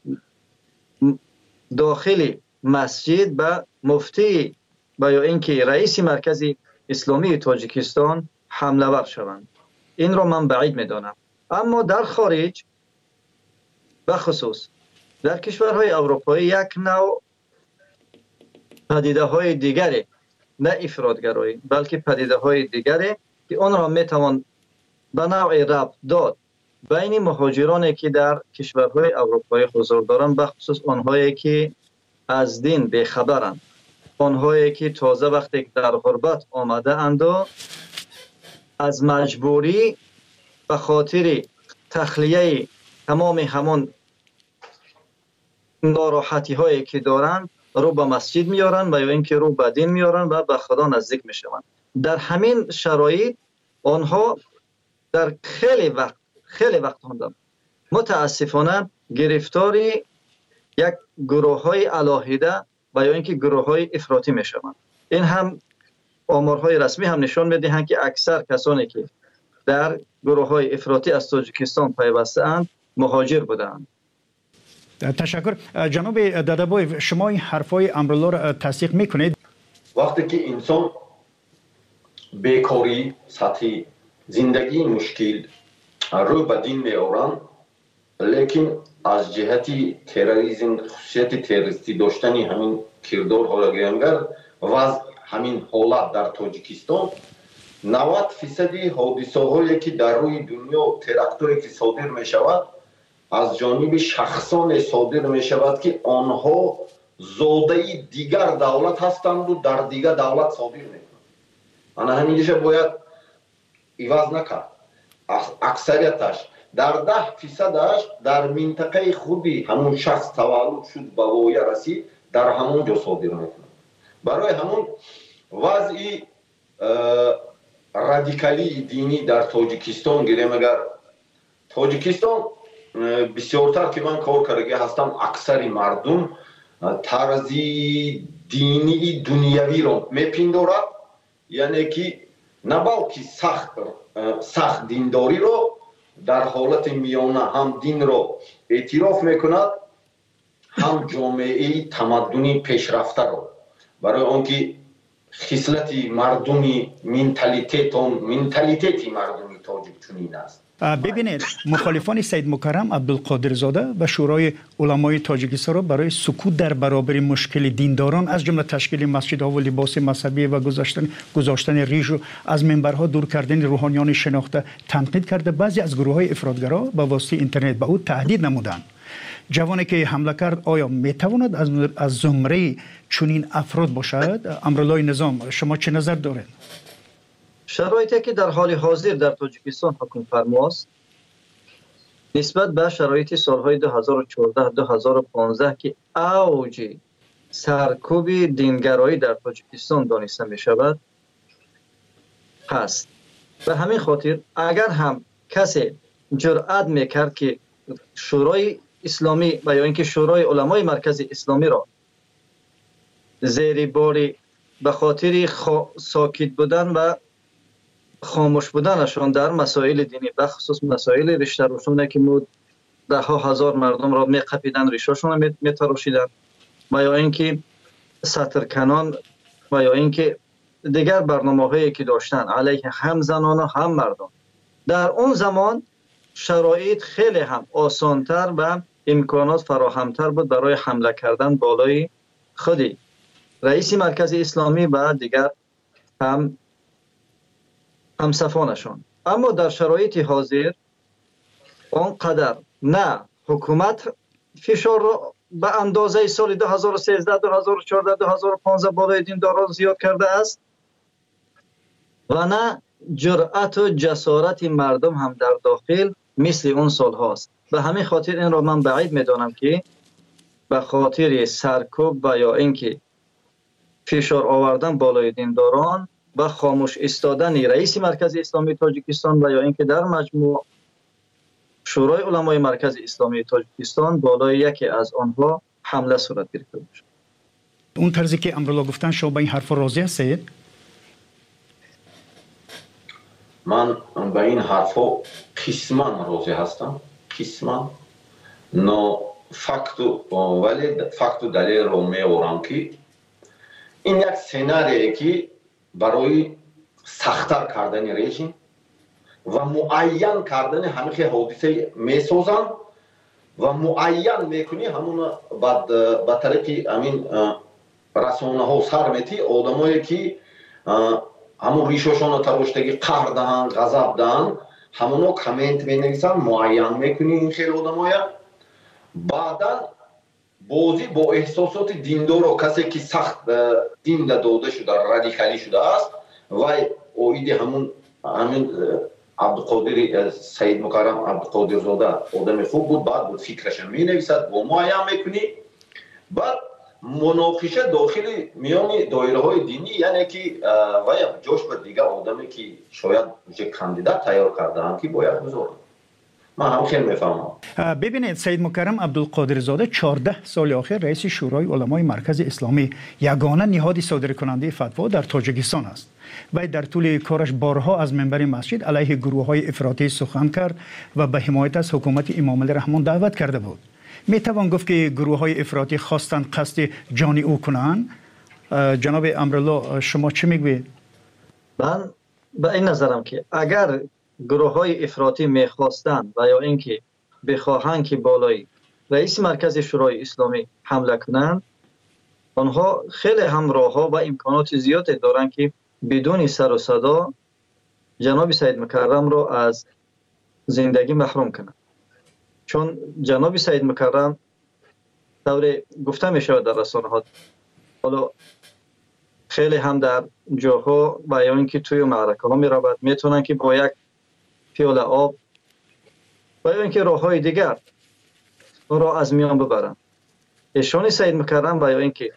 داخل مسجد به مفتی و یا اینکه رئیس مرکز اسلامی تاجیکستان حمله ور شوند. این را من بعید میدانم. اما در خارج بخصوص در کشورهای اروپایی یک نوع پدیده های دیگری، نه افراطگرایی بلکه پدیده های دیگری که آن را میتوان به نوع ربط داد بین مهاجرانی که در کشورهای اروپایی حضور دارند، بخصوص آنهایی که از دین بیخبرند، آنهایی که تازه وقتی در غربت آمده اند و از مجبوری به خاطر تخلیه تمام همان ناراحتی هایی که دارند رو به مسجد میارن و یا اینکه رو به دین میارن و به خدا نزدیک میشوند. در همین شرایط آنها در خیلی وقت خیلی وقت هستند متاسفانه گرفتاری یک گروه های علاهیده و یا اینکه گروه های افراطی میشوند. این هم آمارهای رسمی هم نشان میدهند که اکثر کسانی که در گروه های افراطی از تاجیکستان پیوسته اند مهاجر بودند. تشکر. جناب دادابویف، شما این حرفای امرالله را تصدیق میکنید؟ وقتی که انسان بیکاری، سطحی زندگی مشکل رو به دین میارن، لیکن از جهتی تروریسم، خصوصیت تروریستی داشتنی همین کردار حالگیانگر و همین حالت در تاجیکستان نود فیصدی حادثه هایی که در روی دنیا تراکتوری که صادر می شود از جانب شخصان صادر می شود که آنها زاده دیگر دولت هستند و در دیگر دولت صادر می کنند. آنها همیشه باید ایواز نکرد. اکثریتش در ده فیصدش در منطقه خوبی همون شخص تولد شد به وای رسید در همون جا صادر می کنند. برای همون وضعی رادیکالی دینی در تاجیکستان گیریم، اگر تاجیکستان بسیارتر که من کار کرده هستم اکثر مردم طرزی دینی دنیوی رو میپندارد، یعنی که نه بلکه سخت سخت دینداری رو در حالت میانه هم دین رو اعتراف میکند، هم جامعه تمدنی پیشرفته رو. برای آنکه خصلت مردمی منتالیتت و منتالیتت مردمی تاجیک چنین است. ببینید، مخالفان سید مکرم عبدالقادر زاده و شورای علمای تاجیکستان را برای سکوت در برابر مشکل دینداران از جمله تشکیل مسجدها و لباس مذهبی و گذاشتن گذاشتن ریش و از منبرها دور کردن روحانیان شناخته تنقید کرده. بعضی از گروه‌های افراطگرا به واسطه اینترنت به او تهدید نمودند. جوانی که حمله کرد آیا میتواند از از زمره چنین افراد باشد؟ امرالله نظام، شما چه نظر دارید؟ شرایطی که در حال حاضر در تاجیکستان حکم فرماست نسبت به شرایط سالهای دو هزار و چهارده دو هزار و پانزده که اوج سرکوب دینگرایی در تاجیکستان دانسته می شود هست. به همین خاطر اگر هم کسی جرأت میکرد که شورای اسلامی و یا اینکه شورای علمای مرکز اسلامی را زیر بار به خاطر ساکت بودن و خاموش بودنشان در مسائل دینی، بخصوص مسائل ریشه روشونه که مود ده ها هزار مردم را می قپیدن، ریشاشون را می تراشیدن و یا اینکه سطرکنان و یا اینکه دیگر برنامه‌هایی که داشتن علیه هم زنان و هم مردان، در اون زمان شرایط خیلی هم آسانتر و امکانات فراهمتر بود برای حمله کردن بالای خودی رئیس مرکز اسلامی و دیگر هم همصفانشان. اما در شرایط حاضر آنقدر نه حکومت فشار را به اندازه سال دو هزار و سیزده، دو هزار و چهارده، دو هزار و پانزده بالای دینداران زیاد کرده است و نه جرأت و جسارت مردم هم در داخل مثل اون سال هاست. به همین خاطر این را من بعید میدانم که به خاطر سرکوب و یا اینکه فشار آوردن بالای دینداران و خاموش ایستادن رئیس مرکز اسلامی تاجیکستان و یا اینکه در مجموع شورای علمای مرکز اسلامی تاجیکستان بالای یکی از آنها حمله صورت گرفته باشد. اون طرزی که امرولا گفتن شما با این حرف راضی هستید؟ من به این حرفا قسما راضی هستم، قسما. نو فقط ولی فقط دلیل رو میارم که این یک سناریه که برای سخت‌تر کردن رژیم و معین کردن همه حادثه میسازن و معین میکنی همون بعد به طریق همین رسانه ها سر میتی آدمایی که همون ریششون رو تراشتگی قهر دهن، غضب دهن، همونو کامنت مینویسن، معین میکنی این خیلی آدمایی. بعدا بازی با احساسات دیندار و کسی که سخت دین داده شده، رادیکالی شده است و اوید همون همین عبدالقادر سید مکرم عبدالقادر زاده آدم خوب بود، بعد بود فکرش می نویسد و معین میکنی. بعد مناقشه داخل میان دایره های دینی، یعنی که و جوش به دیگه آدمی که شاید کاندیدات تیار کرده هم که باید بذارن. من هم خیلی میفهمم. ببینید سید مکرم عبدالقادر زاده چهارده سال آخر رئیس شورای علمای مرکز اسلامی، یگانه نهاد صادر کننده فتوا در تاجیکستان است. و در طول کارش بارها از منبر مسجد علیه گروه های افراطی سخن کرد و به حمایت از حکومت امام علی رحمان دعوت کرده بود. می توان گفت که گروه های افراطی خواستند قصد جان او کنند. جناب امرالله شما چه میگوید؟ من به این نظرم که اگر گروه های افراطی میخواستند و یا اینکه بخواهند که بالای رئیس مرکز شورای اسلامی حمله کنند، آنها خیلی هم راهها و امکانات زیادی دارند که بدون سر و صدا جناب سید مکرم را از زندگی محروم کنند. چون جناب سید مکرم طور گفته می شود در رسانه ها، حالا خیلی هم در جاها و یا اینکه توی معرکه ها می رود، میتونن که با یک پیاله آب و یا اینکه راه های دیگر اون را از میان ببرن. ایشان سید مکرم و یا اینکه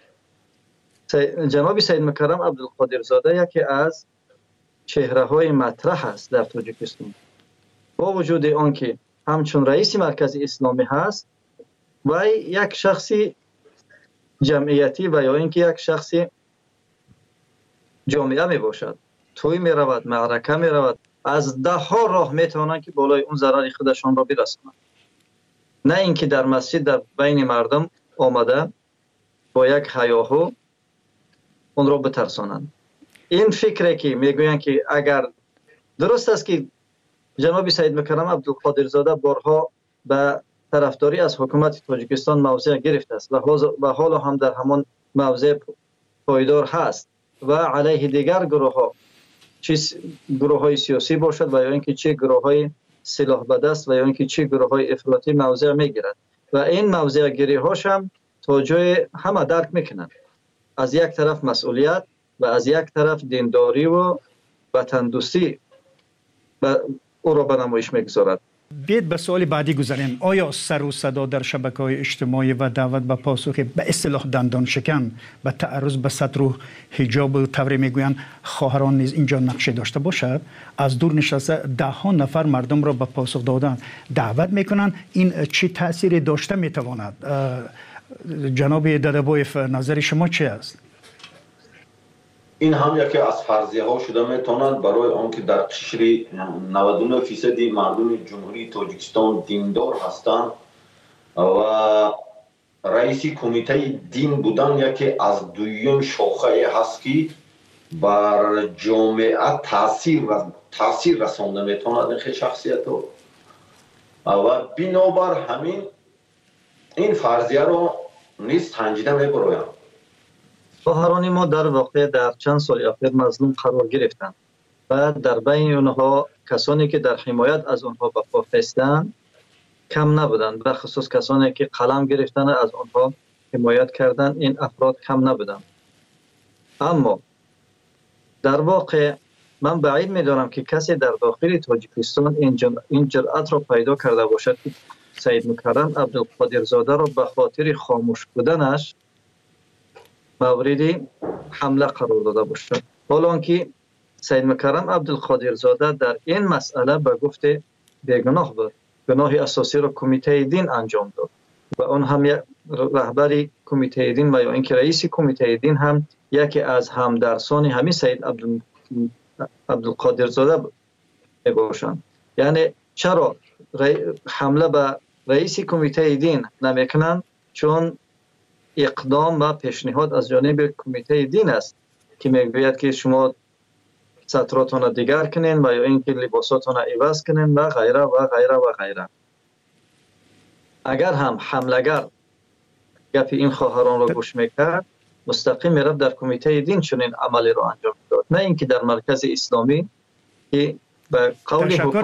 جناب سید مکرم عبدالقادر زاده یکی از چهره های مطرح است در تاجیکستان، با وجود آنکه همچون رئیس مرکز اسلامی هست و یک شخصی جمعیتی و یا اینکه یک شخصی جامعه می باشد، توی می رود، معرکه می رود، از ده ها راه می توانند که بالای اون ضرر خودشان را برسانند، نه اینکه در مسجد در بین مردم آمده با یک هیاهو اون را بترسانند. این فکره که میگویند که اگر درست است که جناب سید مکرم عبدالقادر زاده بارها به طرفداری از حکومت تاجیکستان موضع گرفته است و حالا هم در همان موضع پایدار هست و علیه دیگر گروه ها، چه گروه های سیاسی باشد و یا اینکه چه گروه های سلاح بدست و یا اینکه چه گروه های افراطی موضع میگیرند و این موضع گیری هاش هم تا جای همه درک میکنند. از یک طرف مسئولیت و از یک طرف دینداری و وطن دوستی او را به نمایش میگذارد. بیاید به سوال بعدی گذاریم. آیا سر و صدا در شبکه‌های اجتماعی و دعوت به پاسخ به اصطلاح دندان شکن به تعرض به ستر و حجاب و طوری میگویند خواهران نیز اینجا نقشه داشته باشد؟ از دور نشسته ده ها نفر مردم را به پاسخ دادن دعوت میکنند. این چه تأثیری داشته میتواند؟ جناب ددبایف نظر شما چی است؟ این هم یکی از فرضیه ها شده میتواند برای آنکه در قشر نود و نه درصد مردم جمهوری تاجیکستان دیندار هستند و раиси кумитаи дин будан яке аз дуюм шохае ҳаст ки бар ҷомеа таъсир расонда метавонад ин шахсиятҳо ва бинобар ҳамин ин фарзияро низ санҷида мебароям. хоҳарони мо дар воқеъ дар чанд соли ахир мазлум қарор гирифтанд ва дар байни онҳо касоне ки дар ҳимоят аз онҳо ба по хестанд кам набуданд. бахусус касоне ки қалам гирифтанд аз онҳо ҳимоят карданд, ин афрод кам набуданд. аммо дар воқеъ ман баъид медонам ки касе дар дохили тоҷикистон ин ҷуръатро пайдо карда бошад ки саид мукаррам абдулқодирзодаро ба хотири хомӯш буданаш мавриди ҳамла қарор дода бошад. ҳолонки саид мукаррам абдулқодирзода дар ин масъала ба гуфте бегуноҳ буд. гуноҳи асосиро кумитаи дин анҷом дод ва он ҳам раҳбари кумитаи дин ва ё ин ки раиси кумитаи дин ҳам яке аз ҳамдарсони ҳамин саид абдулқодирзода мебошанд. яъне чаро ҳамла ба раиси кумитаи дин намекунанд? чун иқдом ва пешниҳод аз ҷониби кумитаи дин аст ки мегӯяд ки шумо сатротона дигар кунен ва ё ин ки либосотона иваз кунен ва ғайра ва ғайра ва ғайра. агар ҳам ҳамлагар гапи ин хоҳаронро гӯш мекард, мустақим мерафт дар кумитаи дин чунин амалеро анҷом дод, на ин ки дар маркази исломӣ ки ба қавли ҳукм.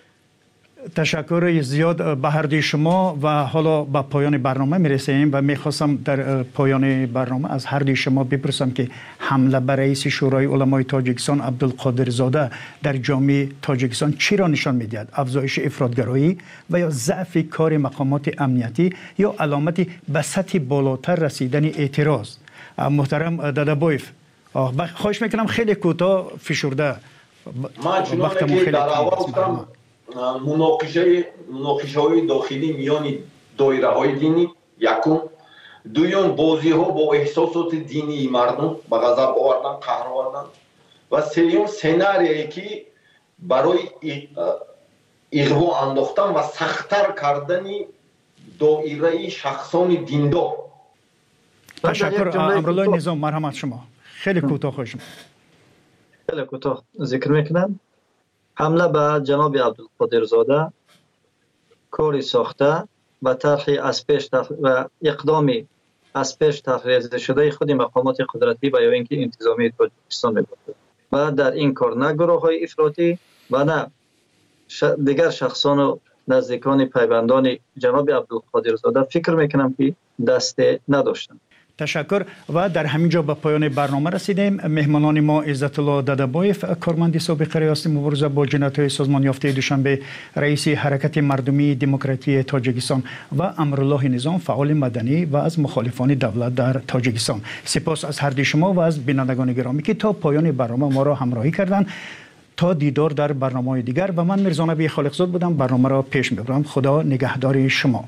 تشکر زیاد به هر دوی شما و حالا به پایان برنامه میرسیم و میخواستم در پایان برنامه از هر دوی شما بپرسم که حمله بر رئیس شورای علمای تاجیکستان عبدالقادرزاده در جامعه تاجیکستان چی را نشان میدهد؟ افزایش افراطگرایی و یا ضعف کار مقامات امنیتی یا علامتی به سطح بالاتر رسیدن اعتراض؟ محترم دادابویف، خواهش میکنم خیلی کوتاه فشرده. ما چنانه که در اول گفتم مناقشه مناقشه‌های داخلی میان دایره‌های دینی یکم، دوم بازی‌ها با احساسات دینی مردم به غضب آوردن، قهر آوردن و سوم سناریویی که برای اغوا انداختن و سخت‌تر کردن دایره شخصان دیندار. تشکر امرالله نظام، مرحمت شما. خیلی کوتاه خواهش می‌کنم. خیلی کوتاه ذکر میکنم. حمله به جناب عبدالقادرزاده کاری ساخته و طرحی از پیش و اقدامی از پیش طرح شده خود مقامات قدرتی و یا اینکه انتظامی تاجیکستان می‌باشد و در این کار نه گروه‌های افراطی و نه دیگر شخصان و نزدیکان پیوندان جناب عبدالقادرزاده فکر میکنم که دست نداشتند. تشکر و در همینجا به پایان برنامه رسیدیم. مهمانان ما عزت الله دادابویف، کارمند سابق ریاست مبارزه با جنایت‌های سازمان یافته دوشنبه، رئیس حرکت مردمی دموکراتی تاجیکستان و امرالله نظام، فعال مدنی و از مخالفان دولت در تاجیکستان. سپاس از هر دوی شما و از بینندگان گرامی که تا پایان برنامه ما را همراهی کردند. تا دیدار در برنامه دیگر و من میرزا نبی خالقزاد بودم، برنامه را پیش میبرم. خدا نگهدار شما.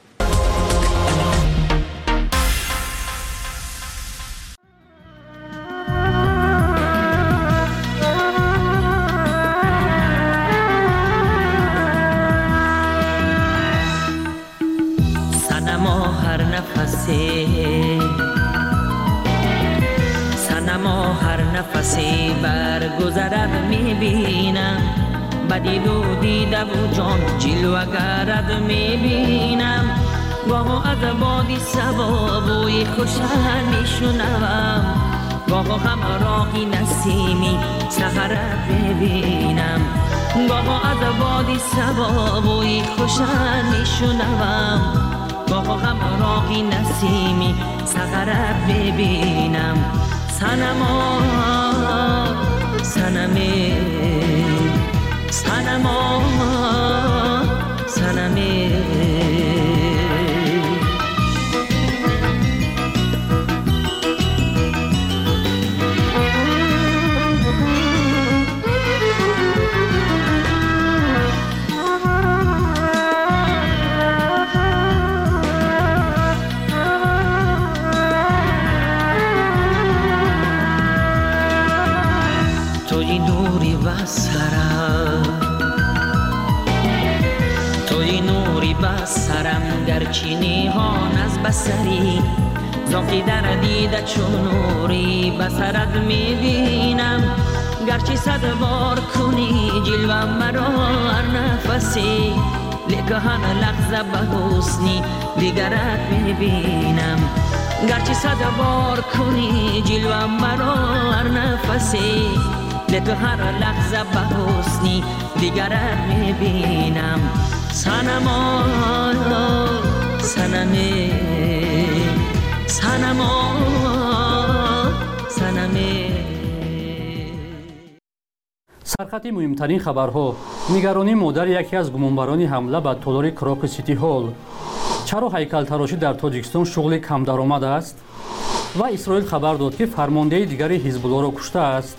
سنما هر نفسی برگذرد میبینم، بدید و دیده و جان جلوه گرد میبینم، گاه از بادی سبا بوی خوشن میشنوم، گاه همراهی نسیمی سهرت ببینم، گاه از بادی سبا بوی خوشن میشنوم، گاه همراهی نسیمی سهرت ببینم. سنما سنمی سنما سنمی توی گل نوری بس سرم گرچه نیهان از بسری زاکی در دیده چون نوری بسرت میبینم گرچه صد بار کنی جلوه مرا هر نفسی لیکن هر لحظه به حسنی دیگرت میبینم گرچه صد بار کنی جلوه مرا هر نفسی لیکن هر لحظه به حسنی دیگرت میبینم سنما سنمی سنما سنمی سرخط مهمترین خبرها نگرانی مادر یکی از گمانبران حمله به تالار کراک سیتی هال چرا هیکل‌تراشی در تاجیکستان شغل کم درآمد است و اسرائیل خبر داد که فرمانده دیگری حزب الله را کشته است.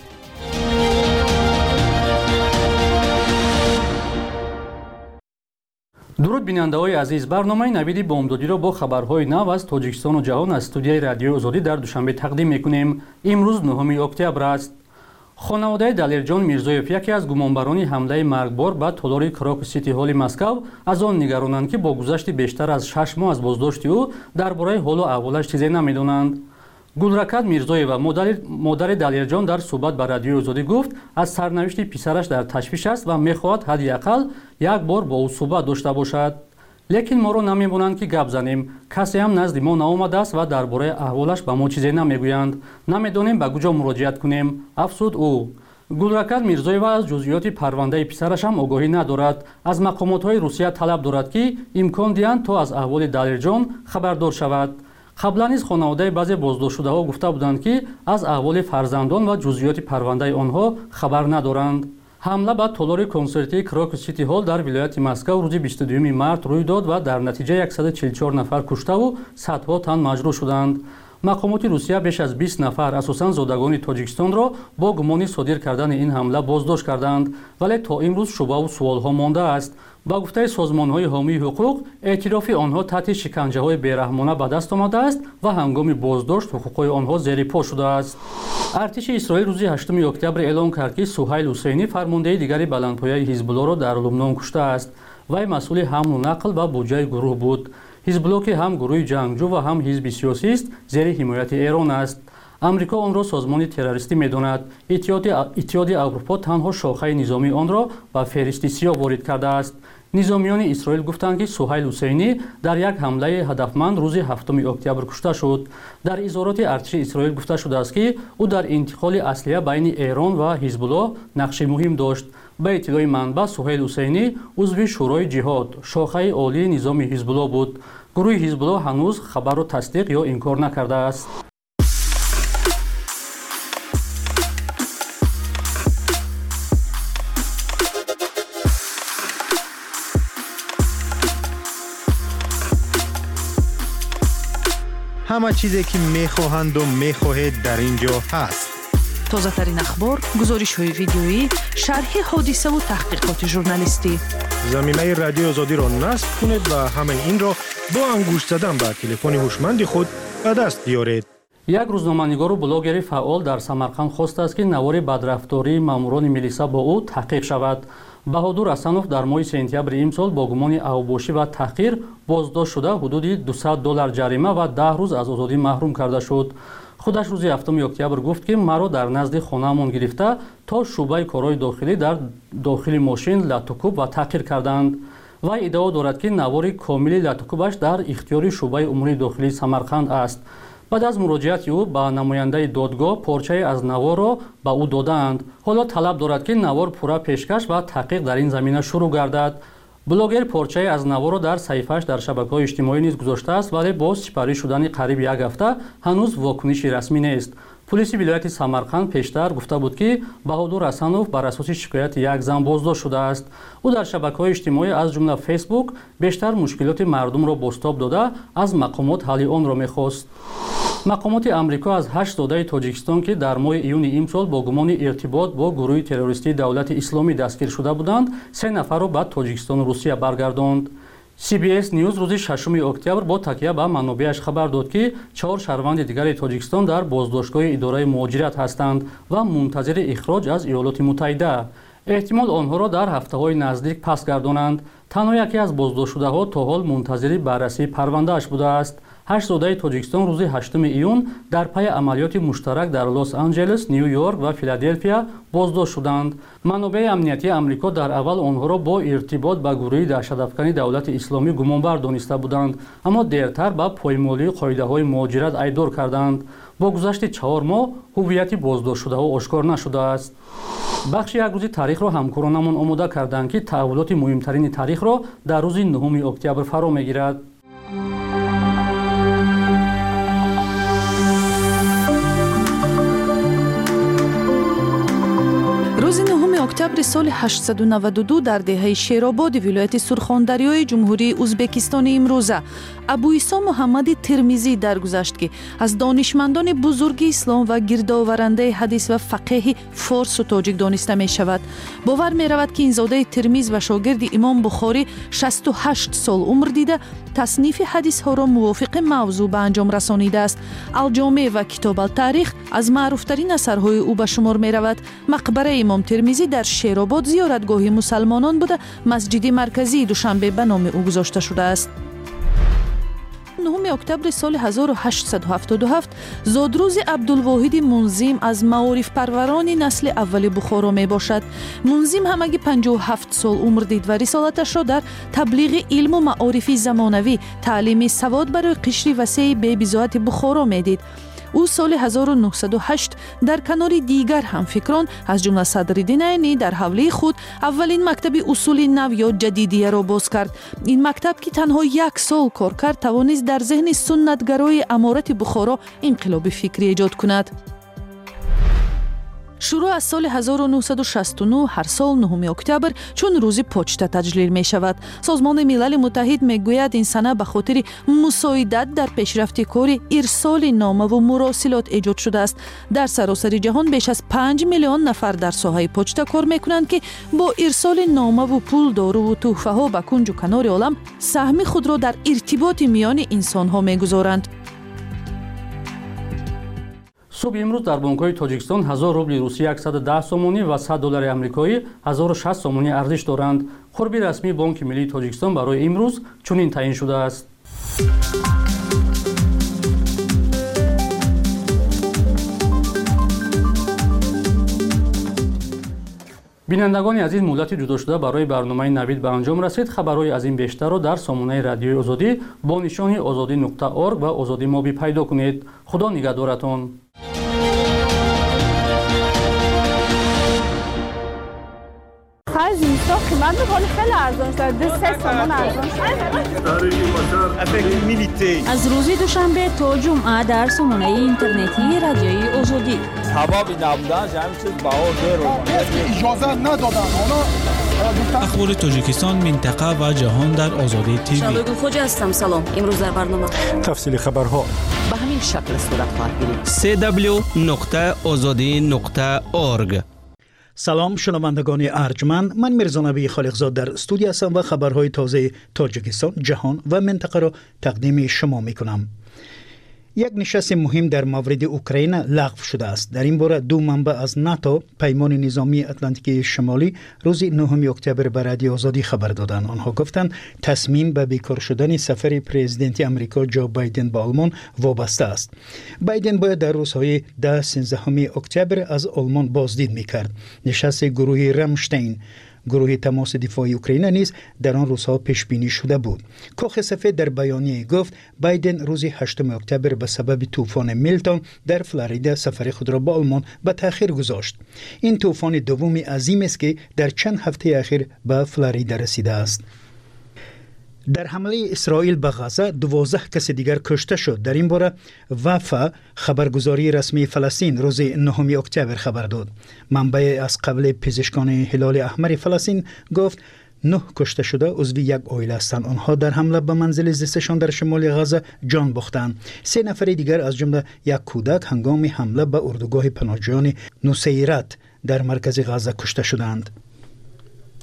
درود بیننده‌های عزیز، برنامه نوید بامدادی را با خبرهای نو از تاجیکستان و جهان از استودیوی رادیو آزادی در دوشنبه تقدیم می‌کنیم. امروز نهم اکتبر است. خانواده دلیرجان میرزویف یکی از گمانبران حمله مرگبار به تالار کراک سیتی هال مسکو از آن نگرانند که با گذشت بیشتر از شش ماه از بازداشت او درباره حال و احوالش چیزی نمی‌دانند. گلرکت میرزویف مادر مادر دلیرجان در صحبت با رادیو آزادی گفت از سرنوشت پسرش در تشویش است و می‌خواهد حداقل یک بار با او صحبت داشته باشد. لیکن ما را نمی‌بونند که گپ زنیم. کسی هم نزد ما نآمده است و درباره احوالش به ما چیزی نمی‌گویند. نمی‌دانیم به کجا مراجعت کنیم. افسود او. گلرکت میرزویف از جزئیات پرونده پسرش هم آگاهی ندارد. از مقامات‌های روسیه طلب دارد که امکان دهند تا از احوال دلیرجان خبردار شود. قبلا نیز خانواده بعضی بازداشت‌شده‌ها گفته بودند که از احوال فرزندان و جزئیات پرونده آنها خبر ندارند. حمله به تالار کنسرتی کراک سیتی هال در ولایت مسکو روز بیست و دوم مارس روی داد و در نتیجه صد و چهل و چهار نفر کشته و صدها تن مجروح شدند. مقامات روسیه بیش از بیست نفر اساساً زادگان تاجیکستان را با گمان صادر کردن این حمله بازداشت کردند، ولی تا امروز شبهه و سوالها مانده است. با گفته سازمان‌های حامی حقوق، اعتراف آنها تحت شکنجه‌های بی‌رحمانه به دست آمده است و هنگام بازداشت حقوق آنها زیر پا شده است. ارتش اسرائیل روز هشتم اکتبر اعلام کرد که سهیل حسینی فرمانده دیگری بلندپایه حزب الله را در لبنان کشته است. وی مسئول حمل و نقل و بودجه گروه بود. حزب الله که هم گروه جنگجو و هم حزب سیاسی است، زیر حمایت ایران است. امریکا آن را سازمان تروریستی می‌داند. اتحاد اروپا تنها شاخه نظامی آن را به فهرست سیاه وارد کرده است. نظامیان اسرائیل گفتند که سهیل حسینی در یک حمله هدفمند روز هفتم اکتبر کشته شد. در اظهارات ارتش اسرائیل گفته شده است که او در انتقال اسلحه بین ایران و حزب الله نقش مهم داشت. به اطلاع منبع سهیل حسینی عضو شورای جهاد شاخه عالی نظام حزب الله بود. گروه حزب الله هنوز خبر را تصدیق یا انکار نکرده است. همه چیزی که میخواهند و میخواهید در اینجا هست. تازه ترین اخبار، گزارش های ویدیویی، شرح حادثه و تحقیقات ژورنالیستی. زمینه رادیو آزادی را نصب کنید و همه این را با انگشت زدن به تلفن هوشمند خود به دست بیارید. یک روزنامه‌نگار و بلاگر فعال در سمرقند خواسته است که نوار بدرفتاری ماموران ملیسا با او تحقیق شود. بهادر حسنوف در ماه سپتامبر امسال با گمان اوباشی و تحقیر بازداشت شده حدود دویست دلار جریمه و ده روز از آزادی محروم کرده شد. خودش روز هفتم اکتبر گفت که مرا در نزد خانه‌مان گرفته تا شعبه کارهای داخلی در داخل ماشین لاتوکوب و تحقیر کردند. و ادعا دارد که نوار کاملی لاتوکوبش در اختیار شعبه امور داخلی سمرقند است. بعد از مراجعت او به نماینده دادگاه پارچه از نوار را به او دادند. حالا طلب دارد که نوار پورا پیشکش و تحقیق در این زمینه شروع گردد. بلاگر پارچه از نوار را در صفحه‌اش در شبکه‌های اجتماعی نیز گذاشته است، ولی با سپری شدن قریب یک هفته هنوز واکنشی رسمی نیست. پلیس ولایت سمرقند پیشتر گفته بود که بهادر حسنوف بر اساس شکایت یک زن بازداشت شده است. او در شبکه‌های اجتماعی از جمله فیسبوک بیشتر مشکلات مردم را بازتاب داده از مقامات حل آن را می‌خواست. مقامات آمریکا از هشت زاده تاجیکستان که در ماه ایون امسال با گمان ارتباط با گروه تروریستی دولت اسلامی دستگیر شده بودند، سه نفر را به تاجیکستان و روسیه برگرداند. سی بی اس نیوز روز ششم اکتبر با تکیه به منابعش خبر داد که چهار شهروند دیگر تاجیکستان در بازداشتگاه اداره مهاجرت هستند و منتظر اخراج از ایالات متحده. احتمال آنها را در هفته‌های نزدیک پس گردانند. تنها یکی از بازداشت‌شده‌ها تا حال منتظر بررسی پرونده‌اش بوده است. هشت تاجیکستان روز هشتم ایون در پی عملیات مشترک در لس آنجلس، نیویورک و فیلادلفیا بازداشت شدند. منابع امنیتی آمریکا در اول آنها را با ارتباط با گروه دهشت‌افکنی دولت اسلامی گمانبر دانسته بودند، اما دیرتر با پایمالی قاعده‌های مهاجرت ایدار کردند. با گذشت چهار ماه هویت بازداشت‌شده‌ها آشکار نشده است. بخش یک روزی تاریخ را همکارانمان آماده کردند که تحولات مهمترین تاریخ را در روز نهم اکتبر فرا می‌گیرد. روز نهم اکتبر سال هشتصد و نود و دو در دهه شیرآباد ولایت سرخاندریای جمهوری ازبکستان امروزه ابوعیسی محمد ترمیزی درگذشت که از دانشمندان بزرگ اسلام و گردآورنده حدیث و فقیه فارس و تاجیک دانسته می شود. باور می رود که این زاده ترمیز و شاگرد امام بخاری شصت و هشت سال عمر دیده تصنیف حدیث ها را موافق موضوع به انجام رسانیده است. الجامع و کتاب التاریخ از معروفترین اثرهای او به شمار می رود. مقبره امام ترمیزی در شیرآباد زیارتگاه مسلمانان بوده مسجد مرکزی دوشنبه به نام او گذاشته شده است. نهم اکتبر سال هزار و هشتصد و هفتاد و هفت زادروز عبدالواحد منظم از معارف پروران نسل اول بخارا می باشد. منظم همگی پنجاه و هفت سال عمر دید و رسالتش را در تبلیغ علم و معارف زمانوی، تعلیم سواد برای قشر وسیع به بضاعت بخارا می دید. او سال هزار و نهصد و هشت در کنار دیگر همفکران از جمله صدرالدین عینی در حوله خود اولین مکتب اصول نو یا جدیدیه را باز کرد. این مکتب که تنها یک سال کار کرد توانست در ذهن سنتگرای امارت بخارا انقلاب فکری ایجاد کند. شروع از سال هزار و نهصد و شصت و نه هر سال نهم اکتبر چون روز پوچتا تجلیل می شود. سازمان ملل متحد می گوید این سنه به خاطر مساعدت در پیشرفت کار ارسال نامه و مراسلات ایجاد شده است. در سراسر جهان بیش از پنج میلیون نفر در ساحه پوچتا کار می کنند که با ارسال نامه و پول، دارو و تحفه ها به کنج و کنار عالم سهم خود را در ارتباط میان انسان ها می گذارند. صبح امروز در بانک‌های تاجیکستان هزار روبل روسی صد و ده سومانی و صد دلار آمریکایی هزار و شصت سومانی ارزش دارند. خربی رسمی بانک ملی تاجیکستان برای امروز چنین تعیین شده است. بینندگان عزیز، مدت جدا شده برای برنامه نوید به انجام رسید. خبرهای از این بیشتر را در سامانه رادیوی آزادی با نشانی آزادی نقطه اورگ و آزادی موبی پیدا کنید. خدا نگهدارتان. خرج اینستا قیمت می‌کنه خیلی ارزان شده. سه تومان ارزان شده. از روز دوشنبه تا جمعه در سامانه اینترنتی رادیوی آزادی. سبب نبودنش همین چیز بهار دیر رو اجازه ندادن. اخبار تاجیکستان، منطقه و جهان در آزادی تیوی. شادو خوجا هستم. سلام. امروز در برنامه تفصیل خبرها به همین شکل صورت خواهد گرفت. سی دبلیو نقطه آزادی نقطه اورگ. سلام شنوندگان ارجمند، من میرزا نبی خالقزاد در استودیو هستم و خبرهای تازه تاجیکستان، جهان و منطقه را تقدیم شما میکنم. یک نشست مهم در مورد اوکراین لغو شده است. در این باره دو منبع از ناتو، پیمان نظامی اتلانتیک شمالی، روز نهم اکتبر به رادیو آزادی خبر دادند. آنها گفتند تصمیم به بیکار شدن سفر پرزیدنت آمریکا جو بایدن به آلمان وابسته است. بایدن باید در روزهای ده سیزدهم اکتبر از آلمان بازدید میکرد. نشست گروه رامشتین، گروه تماس دفاعی اوکراین نیز در آن روزها پیش بینی شده بود. کاخ سفید در بیانیه گفت بایدن روز هشتم اکتبر به سبب طوفان میلتون در فلوریدا سفر خود را به آلمان به تأخیر گذاشت. این طوفان دومی عظیم است که در چند هفته اخیر به فلوریدا رسیده است. در حمله اسرائیل به غزه دوازده کس دیگر کشته شد. در این باره وفا خبرگزاری رسمی فلسطین روز نهم اکتبر خبر داد. منبع از قبل پزشکان هلال احمر فلسطین گفت نه کشته شده عضو یک عائله هستند. آنها در حمله به منزل زیستشان در شمال غزه جان باختند. سه نفر دیگر از جمله یک کودک هنگام حمله به اردوگاه پناهجویان نصیرت در مرکز غزه کشته شدند.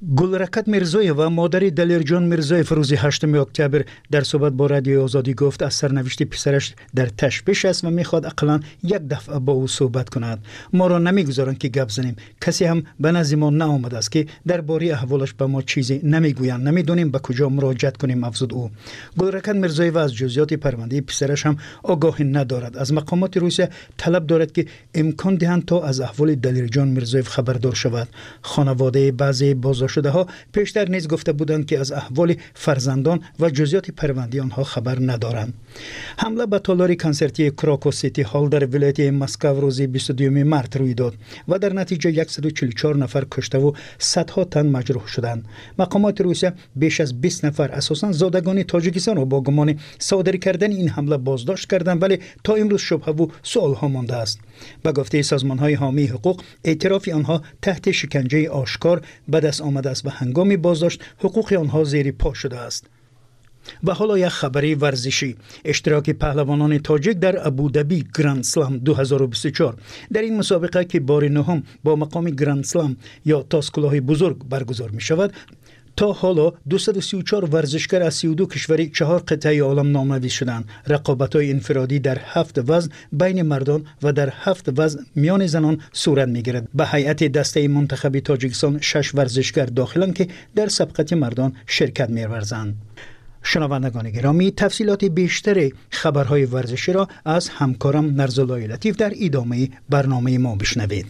گلرکت میرزایووا مادر دلیرجان میرزایف روز هشتم اکتبر در صحبت با رادیو آزادی گفت از سرنوشت پسرش در تشویش است و میخواد اقلا یک دفعه با او صحبت کند. ما را نمیگذارند که گپ زنیم. کسی هم به نزد ما نآمده است که درباره احوالش به ما چیزی نمیگویند. نمیدونیم به کجا مراجعت کنیم افزود او. گلرکت میرزایووا از جزئیات پرونده پسرش هم آگاهی ندارد. از مقامات روسیه طلب دارد که امکان دهند تا از احوال دلیرجان میرزایف خبردار شود. خانواده بعضی بازداشت شده ها پیشتر نیز گفته بودند که از احوال فرزندان و جزئیات پرونده آنها خبر ندارند. حمله به تالار کنسرتی کراکو سیتی هال در ولایت مسکو روز بیست و دوم مارس روی داد و در نتیجه صد و چهل و چهار نفر کشته و صدها تن مجروح شدند. مقامات روسیه بیش از بیست نفر اساساً زادگان تاجیکستان را با گمان صادر کردن این حمله بازداشت کردند، ولی تا امروز شبهه و سوال ها مانده است. به گفته سازمان های حامی حقوق، اعتراف آنها تحت شکنجه آشکار به دست آمده است و هنگام بازداشت حقوق آنها زیر پا شده است. و حالا یک خبری ورزشی. اشتراک پهلوانان تاجیک در ابودبی گرند سلم دو هزار و بیست و چهار در این مسابقه که بار نهم با مقام گرند سلم یا تاج کلاه بزرگ برگزار می شود، تا حالا دویست و سی و چهار ورزشکار از سی و دو کشور چهار قطعه عالم نامنویس شدند. رقابت‌های انفرادی در هفت وزن بین مردان و در هفت وزن میان زنان صورت می‌گیرد. به هیئت دسته منتخب تاجیکستان شش ورزشکار داخلند که در سبقت مردان شرکت می‌ورزند. شنوندگان گرامی، تفصیلات بیشتر خبرهای ورزشی را از همکارم نرزالله لطیف در ادامه برنامه ما بشنوید.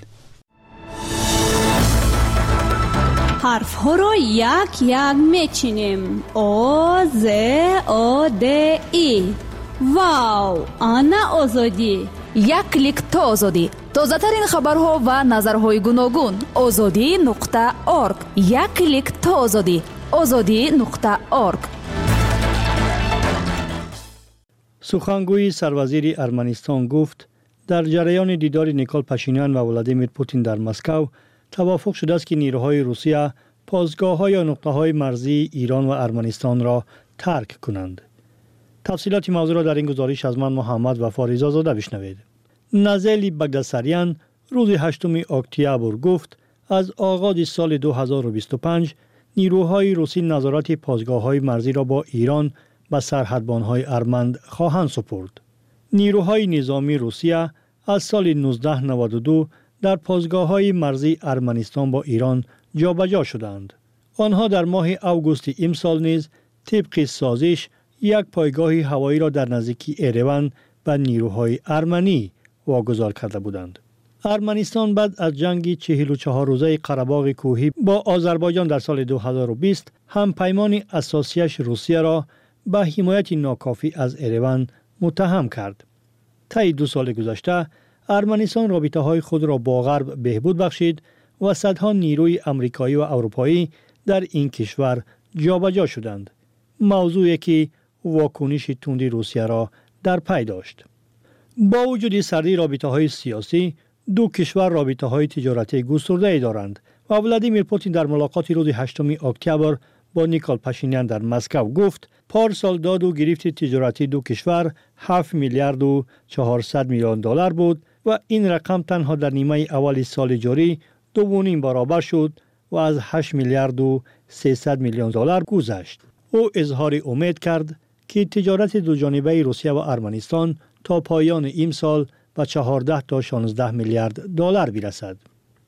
حرف ها را یک یک میچینیم. او ز او د ای. واو، آنا آزادی. یک کلیک تا آزادی. تازه ترین خبرها و نظرهای گوناگون. آزادی نقطه اورگ. یک کلیک تا آزادی. آزادی نقطه اورگ. سخنگوی سروزیر ارمنستان گفت در جریان دیدار نیکول پاشینیان و ولادیمیر پوتین در مسکو توافق شده است که نیروهای روسیه پایگاه‌ها یا نقطه‌های مرزی ایران و ارمنستان را ترک کنند. تفصیلات موضوع را در این گزارش از من محمد وفا رضازاده بشنوید. نازلی بگداساریان روز هشتم اکتبر گفت از آغاز سال دو هزار و بیست و پنج نیروهای روسی نظارت پایگاه‌های مرزی را با ایران به سرحدبان‌های ارمن خواهند سپرد. نیروهای نظامی روسیه از سال نوزده نود و دو در پایگاه‌های مرزی ارمنستان با ایران جابجا شدند. آنها در ماه اوگوست امسال نیز طبق سازش یک پایگاه هوایی را در نزدیکی اریوان به نیروهای ارمنی واگذار کرده بودند. ارمنستان بعد از جنگ چهل و چهار روزه قره‌باغ کوهی با آذربایجان در سال دو هزار و بیست هم پیمان اساسیش روسیه را به حمایت ناکافی از اریوان متهم کرد. طی دو سال گذشته ارمنستان رابطه‌های خود را با غرب بهبود بخشید و صدها نیروی آمریکایی و اروپایی در این کشور جابجا شدند. موضوعی که واکنش تند روسیه را در پی داشت. با وجود سردی رابطه‌های سیاسی، دو کشور رابطه‌های تجارتی گسترده‌ای دارند و ولادیمیر پوتین در ملاقات روز هشتم اکتبر با نیکول پاشینیان در مسکو گفت پارسال داد و گرفت تجارتی دو کشور هفت میلیارد و چهارصد میلیون دلار بود و این رقم تنها در نیمه اول سال جاری دو و نیم برابر شد و از هشت میلیارد و سیصد میلیون دلار گذشت. او اظهار امید کرد که تجارت دو جانبه روسیه و ارمنستان تا پایان امسال به چهارده تا شانزده میلیارد دلار برسد.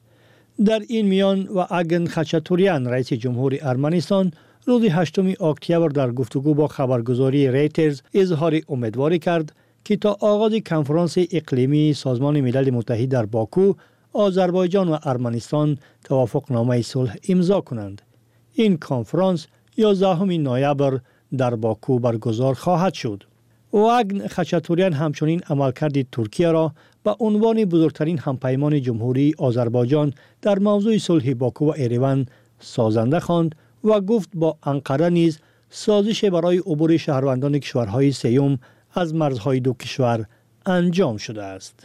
در این میان و اگن خچاتوریان رئیس جمهور ارمنستان روز هشتم اکتبر در گفتگو با خبرگزاری ریترز اظهار امیدواری کرد که تا آغاز کنفرانس اقلیمی سازمان ملل متحد در باکو آذربایجان و ارمنستان توافقنامه صلح امضا کنند. این کنفرانس یازدهم نوامبر در باکو برگزار خواهد شد. واگن خچاتوریان همچنین عملکرد ترکیه را به عنوان بزرگترین همپیمان جمهوری آذربایجان در موضوع صلح باکو و اریوان سازنده خواند و گفت با انقره نیز سازش برای عبور شهروندان کشورهای سیوم از مرزهای دو کشور انجام شده است.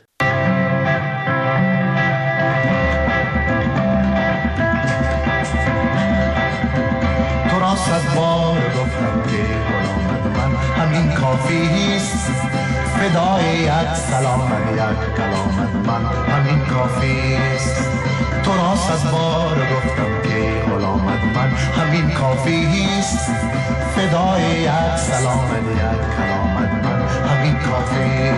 تو را صد بار گفتم که غلامت من همین کافی است، فدای یک سلامت یک کلامت من همین کافی است. تو را صد بار گفتم که غلامت من کافی است فدای یک سلام یک کلامت من همین کافی.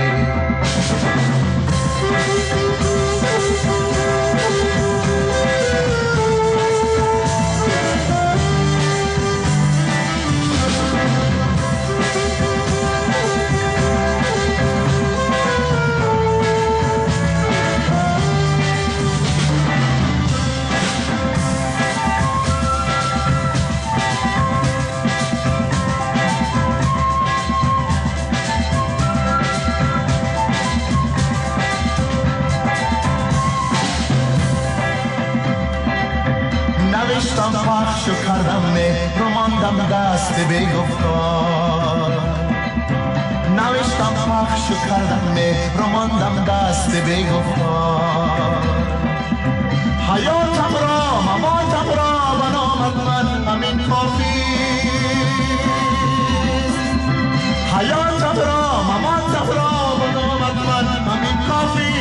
نوشتم پخش و کردم مهر و ماندم دست بیگفتار. نوشتم پخش و کردم مهر و ماندم دست بیگفتار. حیاتم را مماتم را بنامد من همین کافی. حیاتم را مماتم را بنامد من همین کافی.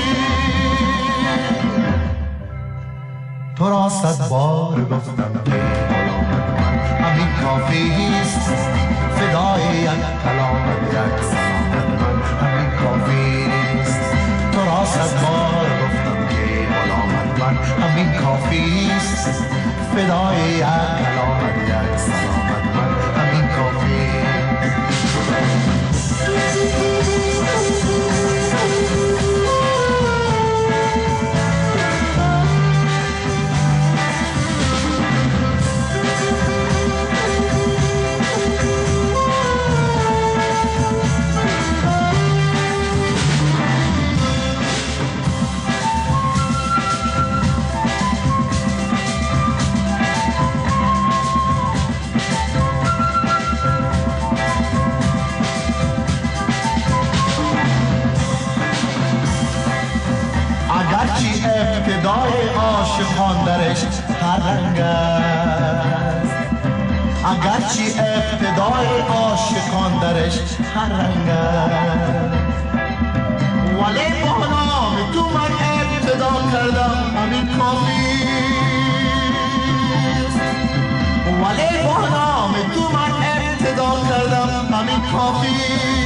تو را صد بار گفتم که کلامت من همین کافی است فدای یک کلامت یک سلامت من همین کافی است. تو را صد بار گفتم که کلامت من همین کافی است فدای یک کلامت یک سلامت من همین کافی است. اگرچه ابتدای عاشقان درش هر رنگ است. اگرچه ابتدای عاشقان درش هر رنگ است. ولی با نام تو من ابتدا کردم همین کافی است. ولی با نام تو من ابتدا کردم همین کافی.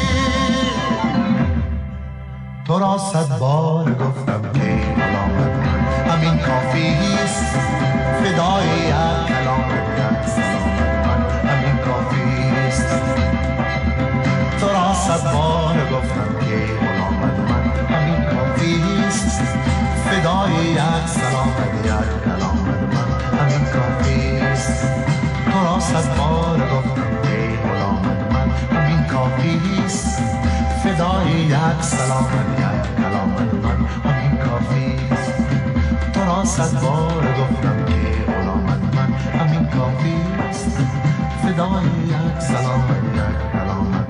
تو را صد بار گفتم که کلامت من همین کافی است فدای یک کلامت یک سلامت من همین کافی است. تو را صد بار گفتم که کلامت من همین کافی است فدای یک سلامت یک کلامت من همین کافی است. تو را صد بار گفتم که کلامت من همین کافی است فدای یک سلامت یک کلامت من همین کافی است. تو را صد بار گفتم که کلامت من همین کافی است فدای یک سلامت یک کلامت.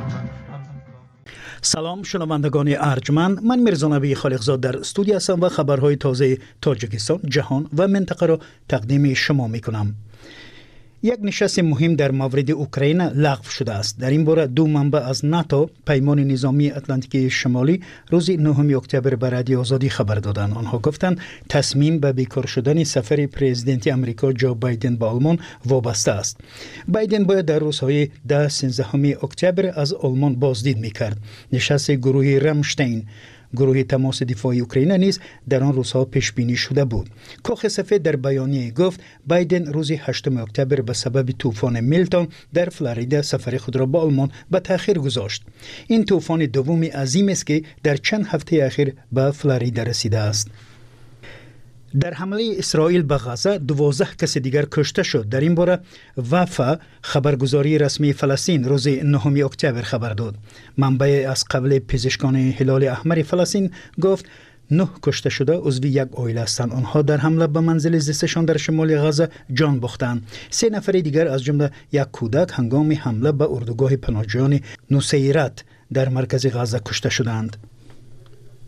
سلام شنوندگان ارجمند، من میرزا نبی خالقزاد در استودیو هستم و خبرهای تازه تاجیکستان، جهان و منطقه را تقدیم شما میکنم. یک نشست مهم در مورد اوکراین لغو شده است. در این باره دو منبع از ناتو پیمان نظامی اتلانتیک شمالی روز نهم اکتبر به رادیو آزادی خبر دادند. آنها گفتند تصمیم به بیکار شدن سفر پرزیدنت امریکا جو بایدن به آلمان وابسته است. بایدن باید در روزهای ده سیزده اکتبر از آلمان بازدید میکرد. نشست گروه رامشتین گروه تماس دفاعی اوکراین نیز در آن روزها پیش بینی شده بود. کاخ سفید در بیانیه گفت بایدن روز هشتم اکتبر به سبب طوفان میلتون در فلوریدا سفر خود را به آلمان به تأخیر گذاشت. این طوفان دوم عظیم است که در چند هفته اخیر به فلوریدا رسیده است. در حمله اسرائیل به غزه دوازده کس دیگر کشته شد. در این باره وفا خبرگزاری رسمی فلسطین روز نهم اکتبر خبر داد. منبع از قبل پزشکان هلال احمر فلسطین گفت نه کشته شده عضو یک عائله هستند. آنها در حمله به منزل زیستشان در شمال غزه جان باختند. سه نفر دیگر از جمله یک کودک هنگام حمله به اردوگاه پناهجویان نصیرت در مرکز غزه کشته شدند.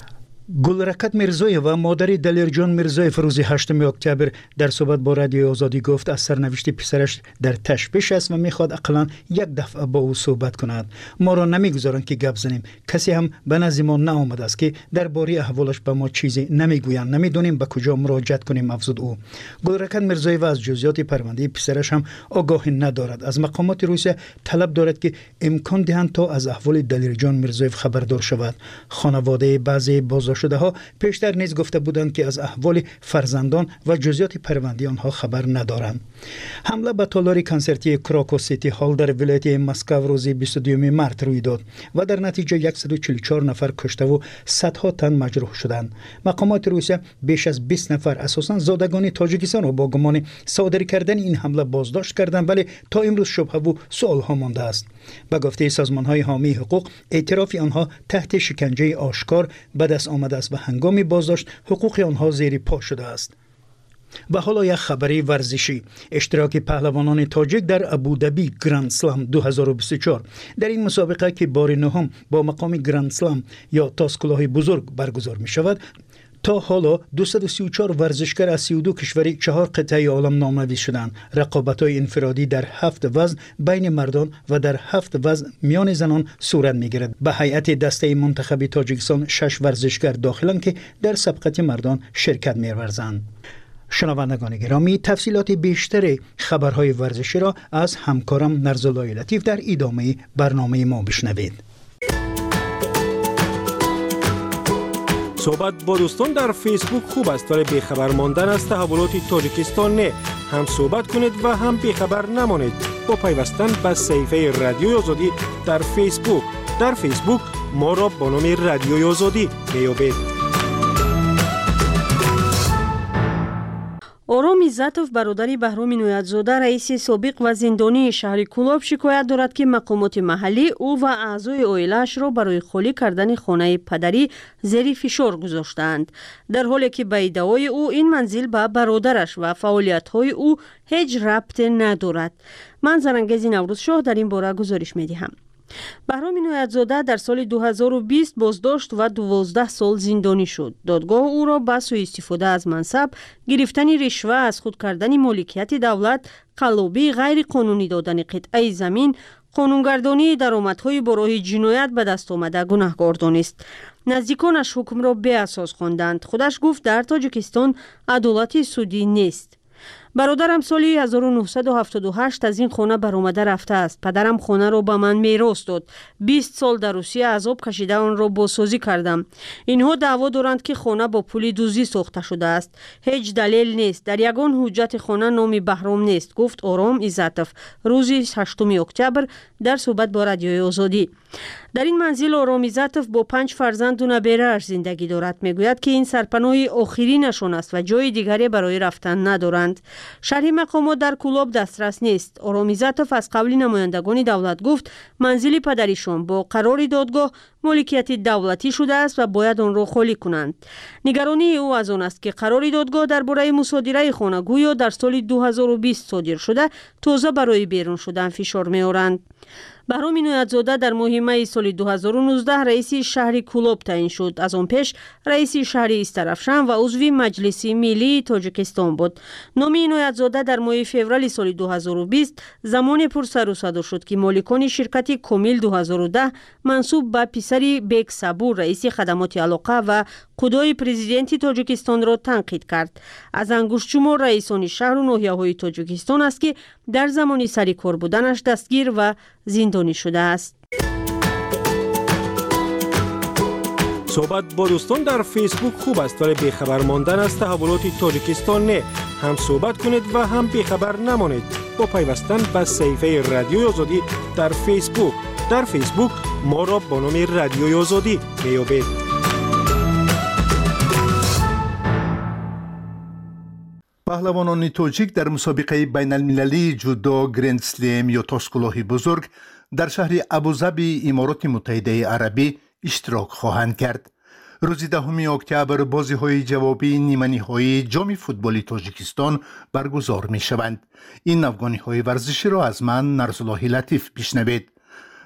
گلرکت میرزایف و مادر دلیرجان میرزایف روز هشتم اکتبر در صحبت با رادیو آزادی گفت از سرنوشت پسرش در تشویش است و میخواد اقلا یک دفعه با او صحبت کند. ما را نمیگذارند که گپ زنیم. کسی هم به نزد ما نآمده است که درباره احوالش به ما چیزی نمیگویند. نمیدونیم به کجا مراجعت کنیم افزود او. گلرکت میرزایف از جزئیات پرونده پسرش هم آگاهی ندارد. از مقامات روسیه طلب دارد که امکان دهند تا از احوال دلیرجان میرزایف خبردار شود. خانواده بعضی بازداشت شده ها پیشتر نیز گفته بودند که از احوال فرزندان و جزئیات پرونده آنها خبر ندارند. حمله به تالار کنسرتی کراکو سیتی هال در ولایت مسکو روز بیست و دوم مارس روی داد و در نتیجه صد و چهل و چهار نفر کشته و صدها تن مجروح شدند. مقامات روسیه بیش از بیست نفر اساساً زادگان تاجیکستان را با گمان صادر کردن این حمله بازداشت کردند، ولی تا امروز شبهه و سوال ها مانده است. به گفته سازمان های حامی حقوق، اعتراف آنها تحت شکنجه آشکار به دست آمده است و هنگام بازداشت حقوق آنها زیر پا شده است. و حالا یک خبری ورزشی. اشتراک پهلوانان تاجیک در ابودبی گرند سلم دو هزار و بیست و چهار در این مسابقه که بار نهم با مقام گرند سلم یا تاج کلاه بزرگ برگزار می شود، تا حالا دویست و سی و چهار ورزشکار از سی و دو کشوری چهار قطعه عالم نامنویس شدند. رقابت‌های انفرادی در هفت وزن بین مردان و در هفت وزن میان زنان صورت می‌گیرد. به هیئت دسته منتخب تاجیکستان شش ورزشکار داخلند که در سبقت مردان شرکت می‌ورزند. شنوندگان گرامی، تفصیلات بیشتر خبرهای ورزشی را از همکارم نرزالله لطیف در ادامه برنامه ما بشنوید. صحبت با دوستان در فیسبوک خوب است، ولی بیخبر ماندن از تحولات تاجیکستان نه. هم صحبت کنید و هم بیخبر نمانید با پیوستن به صفحه رادیوی آزادی در فیسبوک. در فیسبوک ما را با نام رادیوی آزادی میابید. ором иззатов бародари баҳроми ноятзода раиси собиқ ва зиндонии шаҳри кӯлоб шикоят дорад ки мақомоти маҳаллӣ ӯ ва аъзои оилаашро барои холӣ кардани хонаи падарӣ зери фишор гузоштаанд, дар ҳоле ки ба иддаои ӯ ин манзил ба бародараш ва фаъолиятҳои ӯ ҳеҷ рабте надорад. ман зарангези наврӯзшоҳ дар ин бора гузориш медиҳам. баҳроми ноятзода дар соли ду ҳазору бист боздошт ва дувоздаҳ сол зиндонӣ шуд. додгоҳ ӯро ба сӯистифода аз мансаб, гирифтани ришва, аз худ кардани моликияти давлат, қаллобии ғайриқонунӣ додани қитъаи замин, қонунгардонии даромадҳои бо роҳи ҷиноят ба дастомада гунаҳкор донист. наздиконаш ҳукмро беасос хонданд. худаш гуфт дар тоҷикистон адолати судӣ нест. бародарам соли ҳазору нуҳсаду ҳафтоду ҳашт аз ин хона баромада рафтааст. падарам хонаро ба ман мерос дод. бист сол дар русия азоб кашида онро бозсозӣ кардам. инҳо даъво доранд ки хона бо пули дуздӣ сохта шудааст. ҳеҷ далел нест. дар ягон ҳуҷҷати хона номи баҳром нест, гуфт Ором Иззатов рӯзи ҳаштуми октябр дар суҳбат бо радиои Озодӣ. дар ин манзил Ором Иззатов бо панҷ фарзанду наберааш зиндагӣ дорад. мегӯяд ки ин сарпаноҳи охиринашон аст ва ҷои дигаре барои рафтан надоранд. шарҳи мақомот дар Кӯлоб дастрас нест. Ором Иззатов аз қавли намояндагони давлат гуфт манзили падаришон бо қарори додгоҳ моликияти давлатӣ шудааст ва бояд онро холӣ кунанд. нигаронии ӯ аз он аст ки қарори додгоҳ дар бораи мусодираи хона гӯё дар соли ду ҳазору бист содир шуда тоза барои берун шудан фишор меоранд. баҳроми ноятзода дар моҳи майи соли ду ҳазору нуздаҳ раиси шаҳри Кӯлоб таъин шуд. аз он пеш раиси шаҳри Истарафшан ва узви Маҷлиси Миллии Тоҷикистон буд. номи ноятзода дар моҳи феврали соли ду ҳазору бист замоне пурсару саду шуд ки моликони ширкати Комил ду ҳазору даҳ мансуб ба писари Бек Сабур раиси хадамоти алоқа ва қудои президенти Тоҷикистонро танқид кард. аз ангуштшумор раисони шаҳру ноҳияҳои Тоҷикистон аст ки дар замони сари кор буданаш дастгир ва зиндонӣ шудааст. صحبت با دوستان در فیسبوک خوب است، ولی بیخبر ماندن از تحولات تاجیکستان نه. هم صحبت کنید و هم بیخبر نمانید با پیوستن به صفحه رادیوی آزادی در فیسبوک. در فیسبوک ما را با نام رادیوی آزادی میابید. پهلوانان تاجیک در مسابقه بین المللی جودو گرند سلم یا تاج کلاه بزرگ در شهر ابوظبی امارات متحده عربی اشتراک خواهند کرد. روز دهم اکتبر بازی‌های جوابی نیمه‌نهایی جام فوتبال تاجیکستان برگزار می‌شوند. این افغانی‌های ورزشی را از من نرزالله لطیف بشنوید.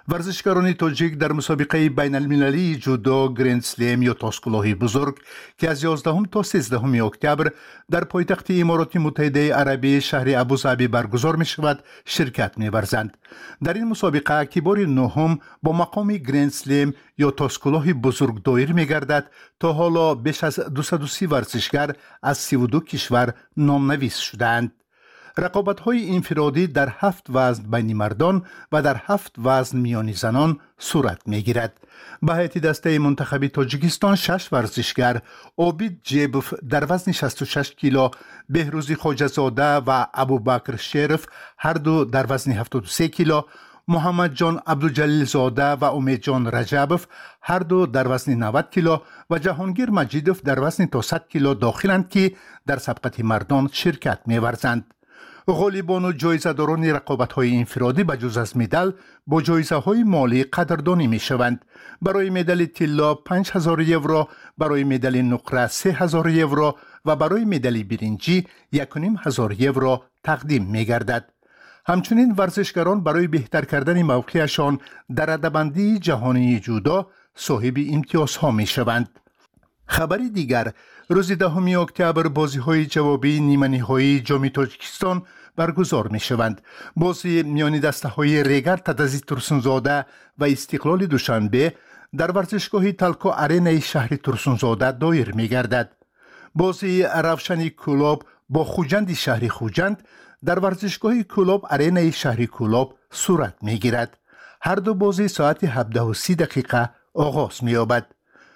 ورزشکاران تاجیک در مسابقه بین المللی جودو گرند سلم یا تاسکلاهی بزرگ که از یازدهم تا سیزدهم اکتبر در پایتخت امارات متحده عربی شهر ابوظبی برگزار می شود شرکت می ورزند. در این مسابقه که بار نهم با مقام گرند سلم یا تاسکلاهی بزرگ دایر می گردد، تا حالا بیش از دویست و سی ورزشگر از سی و دو کشور نامنویس شدند. رقابت‌های انفرادی در هفت وزن بین مردان و در هفت وزن میان زنان صورت می‌گیرد. به هیئت دسته منتخب تاجیکستان شش ورزشگر، عابد جیبوف در وزن شصت و شش کیلو، بهروزی خواجه‌زاده و ابوبکر شرف هر دو در وزن هفتاد و سه کیلو، محمد جان عبدالجلیل زاده و امید جان رجبوف هر دو در وزن نود کیلو و جهانگیر مجیدوف در وزن تا صد کیلو داخلند که در سبقت مردان شرکت می‌ورزند. غالبان و جایزه‌داران رقابت‌های انفرادی بجز از مدال با جایزه‌های مالی قدردانی می‌شوند. برای مدال طلا پنج هزار یورو، برای مدال نقره سه هزار یورو و برای مدال برنجی یک و نیم هزار یورو تقدیم می‌گردد. همچنین ورزشکاران برای بهتر کردن موقعشان در رده‌بندی جهانی جودو صاحب امتیازها می‌شوند. خبری دیگر، روز دهم اکتبر بازی‌های جوابی نیمه‌نهایی جام تاجیکستان برگزار می‌شوند. بازی میان دسته‌های ریگر تدزی ترسونزاده و استقلال دوشنبه در ورزشگاه تلکو آرینای شهر ترسونزاده دایر می‌گردد. بازی روشن کلوب با خوجند شهر خوجند در ورزشگاه کلوب آرینای شهر کلوب صورت می‌گیرد. هر دو بازی ساعت هفده و سی دقیقه آغاز می‌یابد.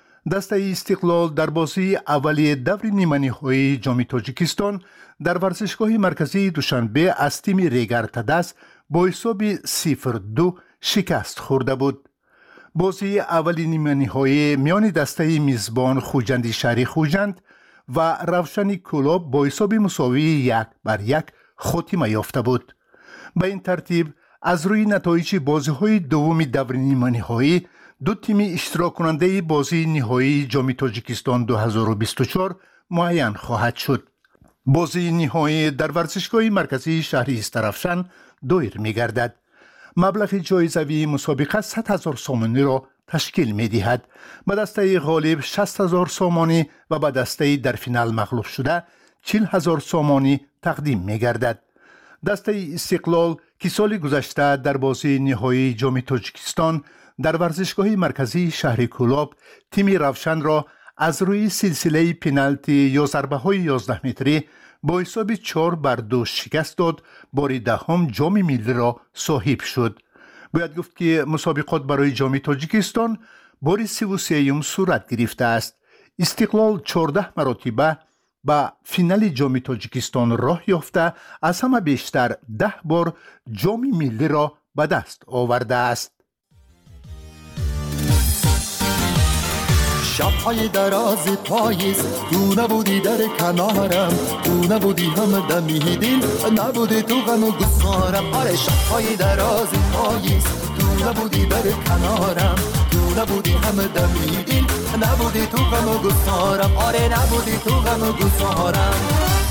دسته استقلال در بازی اولی دور نیمه‌نهایی جام تاجیکستان در ورزشگاه مرکزی دوشنبه از تیم ریگر تدس با حساب صفر دو شکست خورده بود. بازی اولی نیمه‌نهایی میان دسته میزبان خوجند شهر خوجند و روشن کلوب با حساب مساوی یک بر یک خاتمه یافته بود. به این ترتیب از روی نتایج بازی‌های دوم دور نیمه‌نهایی دو تیم اشتراک کننده بازی نهایی جام تاجیکستان دو هزار و بیست و چهار معین خواهد شد. بازی نهایی در ورزشگاه مرکزی شهر استرافشان دایر می‌گردد. مبلغ جایزوی مسابقه صد هزار سومانی را تشکیل می‌دهد. به دسته غالب شصت هزار سومانی و به دسته در فینال مغلوب شده چهل هزار سومانی تقدیم می‌گردد. دسته استقلال که سال گذشته در بازی نهایی جام تاجیکستان در ورزشگاه مرکزی شهر کلوب تیم روشن را از روی سلسله پنالتی یا ضربه‌های یازده متری با حساب چهار بر دو شکست داد، بار دهم جام ملی را صاحب شد. باید گفت که مسابقات برای جام تاجیکستان بار سی و سوم صورت گرفته است. استقلال چهارده مرتبه به فینال جام تاجیکستان راه یافته، از همه بیشتر ده بار جام ملی را به دست آورده است. شب‌های دراز پاییز تو نبودی در کنارم، تو نبودی هم دمی دل نبودی تو غم و گسارم. آره شب‌های دراز پاییز تو نبودی در کنارم، تو نبودی هم دمی دل نبودی تو غم و گسارم. آره نبودی تو غم و گسارم.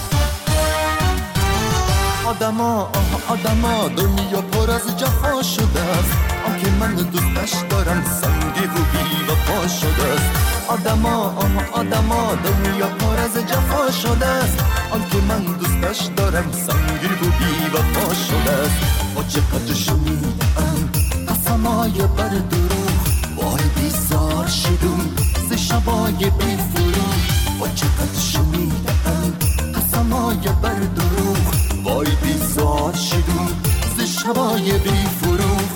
آدما آه آدما دنیا پر از جفا شده است، آن که من دوستش دارم سنگی و بی وفا شده است. آدما آه آدما دنیا پر از جفا شده است، آن که من دوستش دارم سنگی و بی وفا شده است. با چقدر شنیدم قسمای بر دروغ، وای بیزار شدم ز شبای بی فروغ. با چقدر شنیدم قسمای بر دروغ، وای بیزار شدم ز شبای بی فروغ.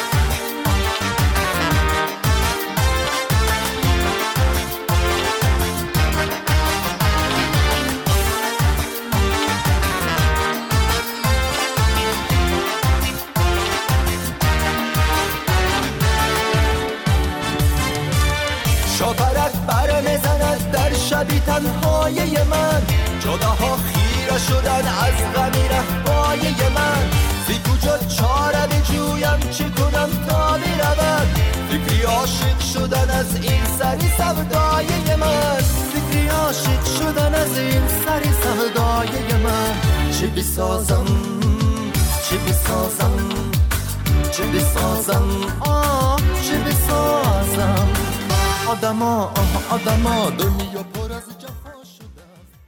شاپرک بر میزند در شبی تنهای من، جداها خیره شدن از غمی رهبای من. زی کجا چاره بجویم چه کنم تا برود، فکری عاشق شدن از این سری سودای من. فکری عاشق شدن از این سری سودای من. چه بسازم چه بسازم چه بسازم آه چه بسازم آدما آه آدما دنیا پر از جفا شده.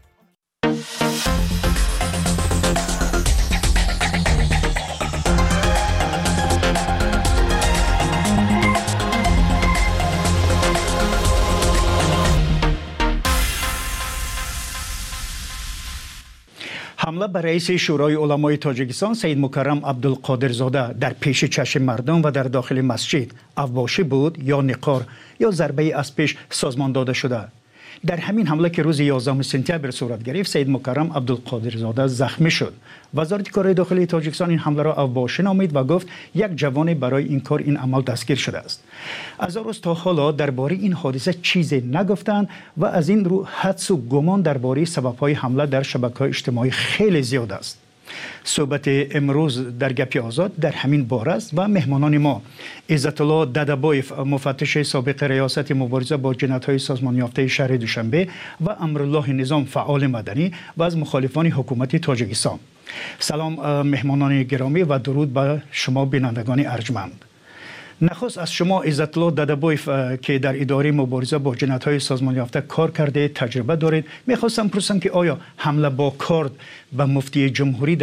حمله بر رئیس شورای علمای تاجیکستان سید مکرم عبدالقادرزاده در پیش چشم مردم و در داخل مسجد افباشی بود یا نقار یا ضربه از پیش سازمان داده شده. در همین حمله که روز یازدهم سپتامبر صورت گرفت سید مکرم عبدالقادرزاده زخمی شد. وزارت کارهای داخلی تاجیکستان این حمله را افباشی نامید و گفت یک جوان برای این کار این عمل دستگیر شده است. از روز تا حالا درباره این حادثه چیزی نگفتند و از این رو حدس و گمان درباره سبب‌های حمله در شبکه‌های اجتماعی خیلی زیاد است. صحبت امروز در گپی آزاد در همین باره است و مهمانان ما عزت الله ددبایف مفتش سابق ریاست مبارزه با جنایت‌های سازمان یافته شهر دوشنبه و امرالله نظام فعال مدنی و از مخالفان حکومت تاجیکستان. سلام مهمانان گرامی و درود به شما بینندگان ارجمند. نخست از شما عزت الله ددبایف که در اداره مبارزه با جنایت‌های سازمان یافته کار کرده تجربه دارید، میخواستم پرسم که آیا حمله با کارد به مفتی جمهوری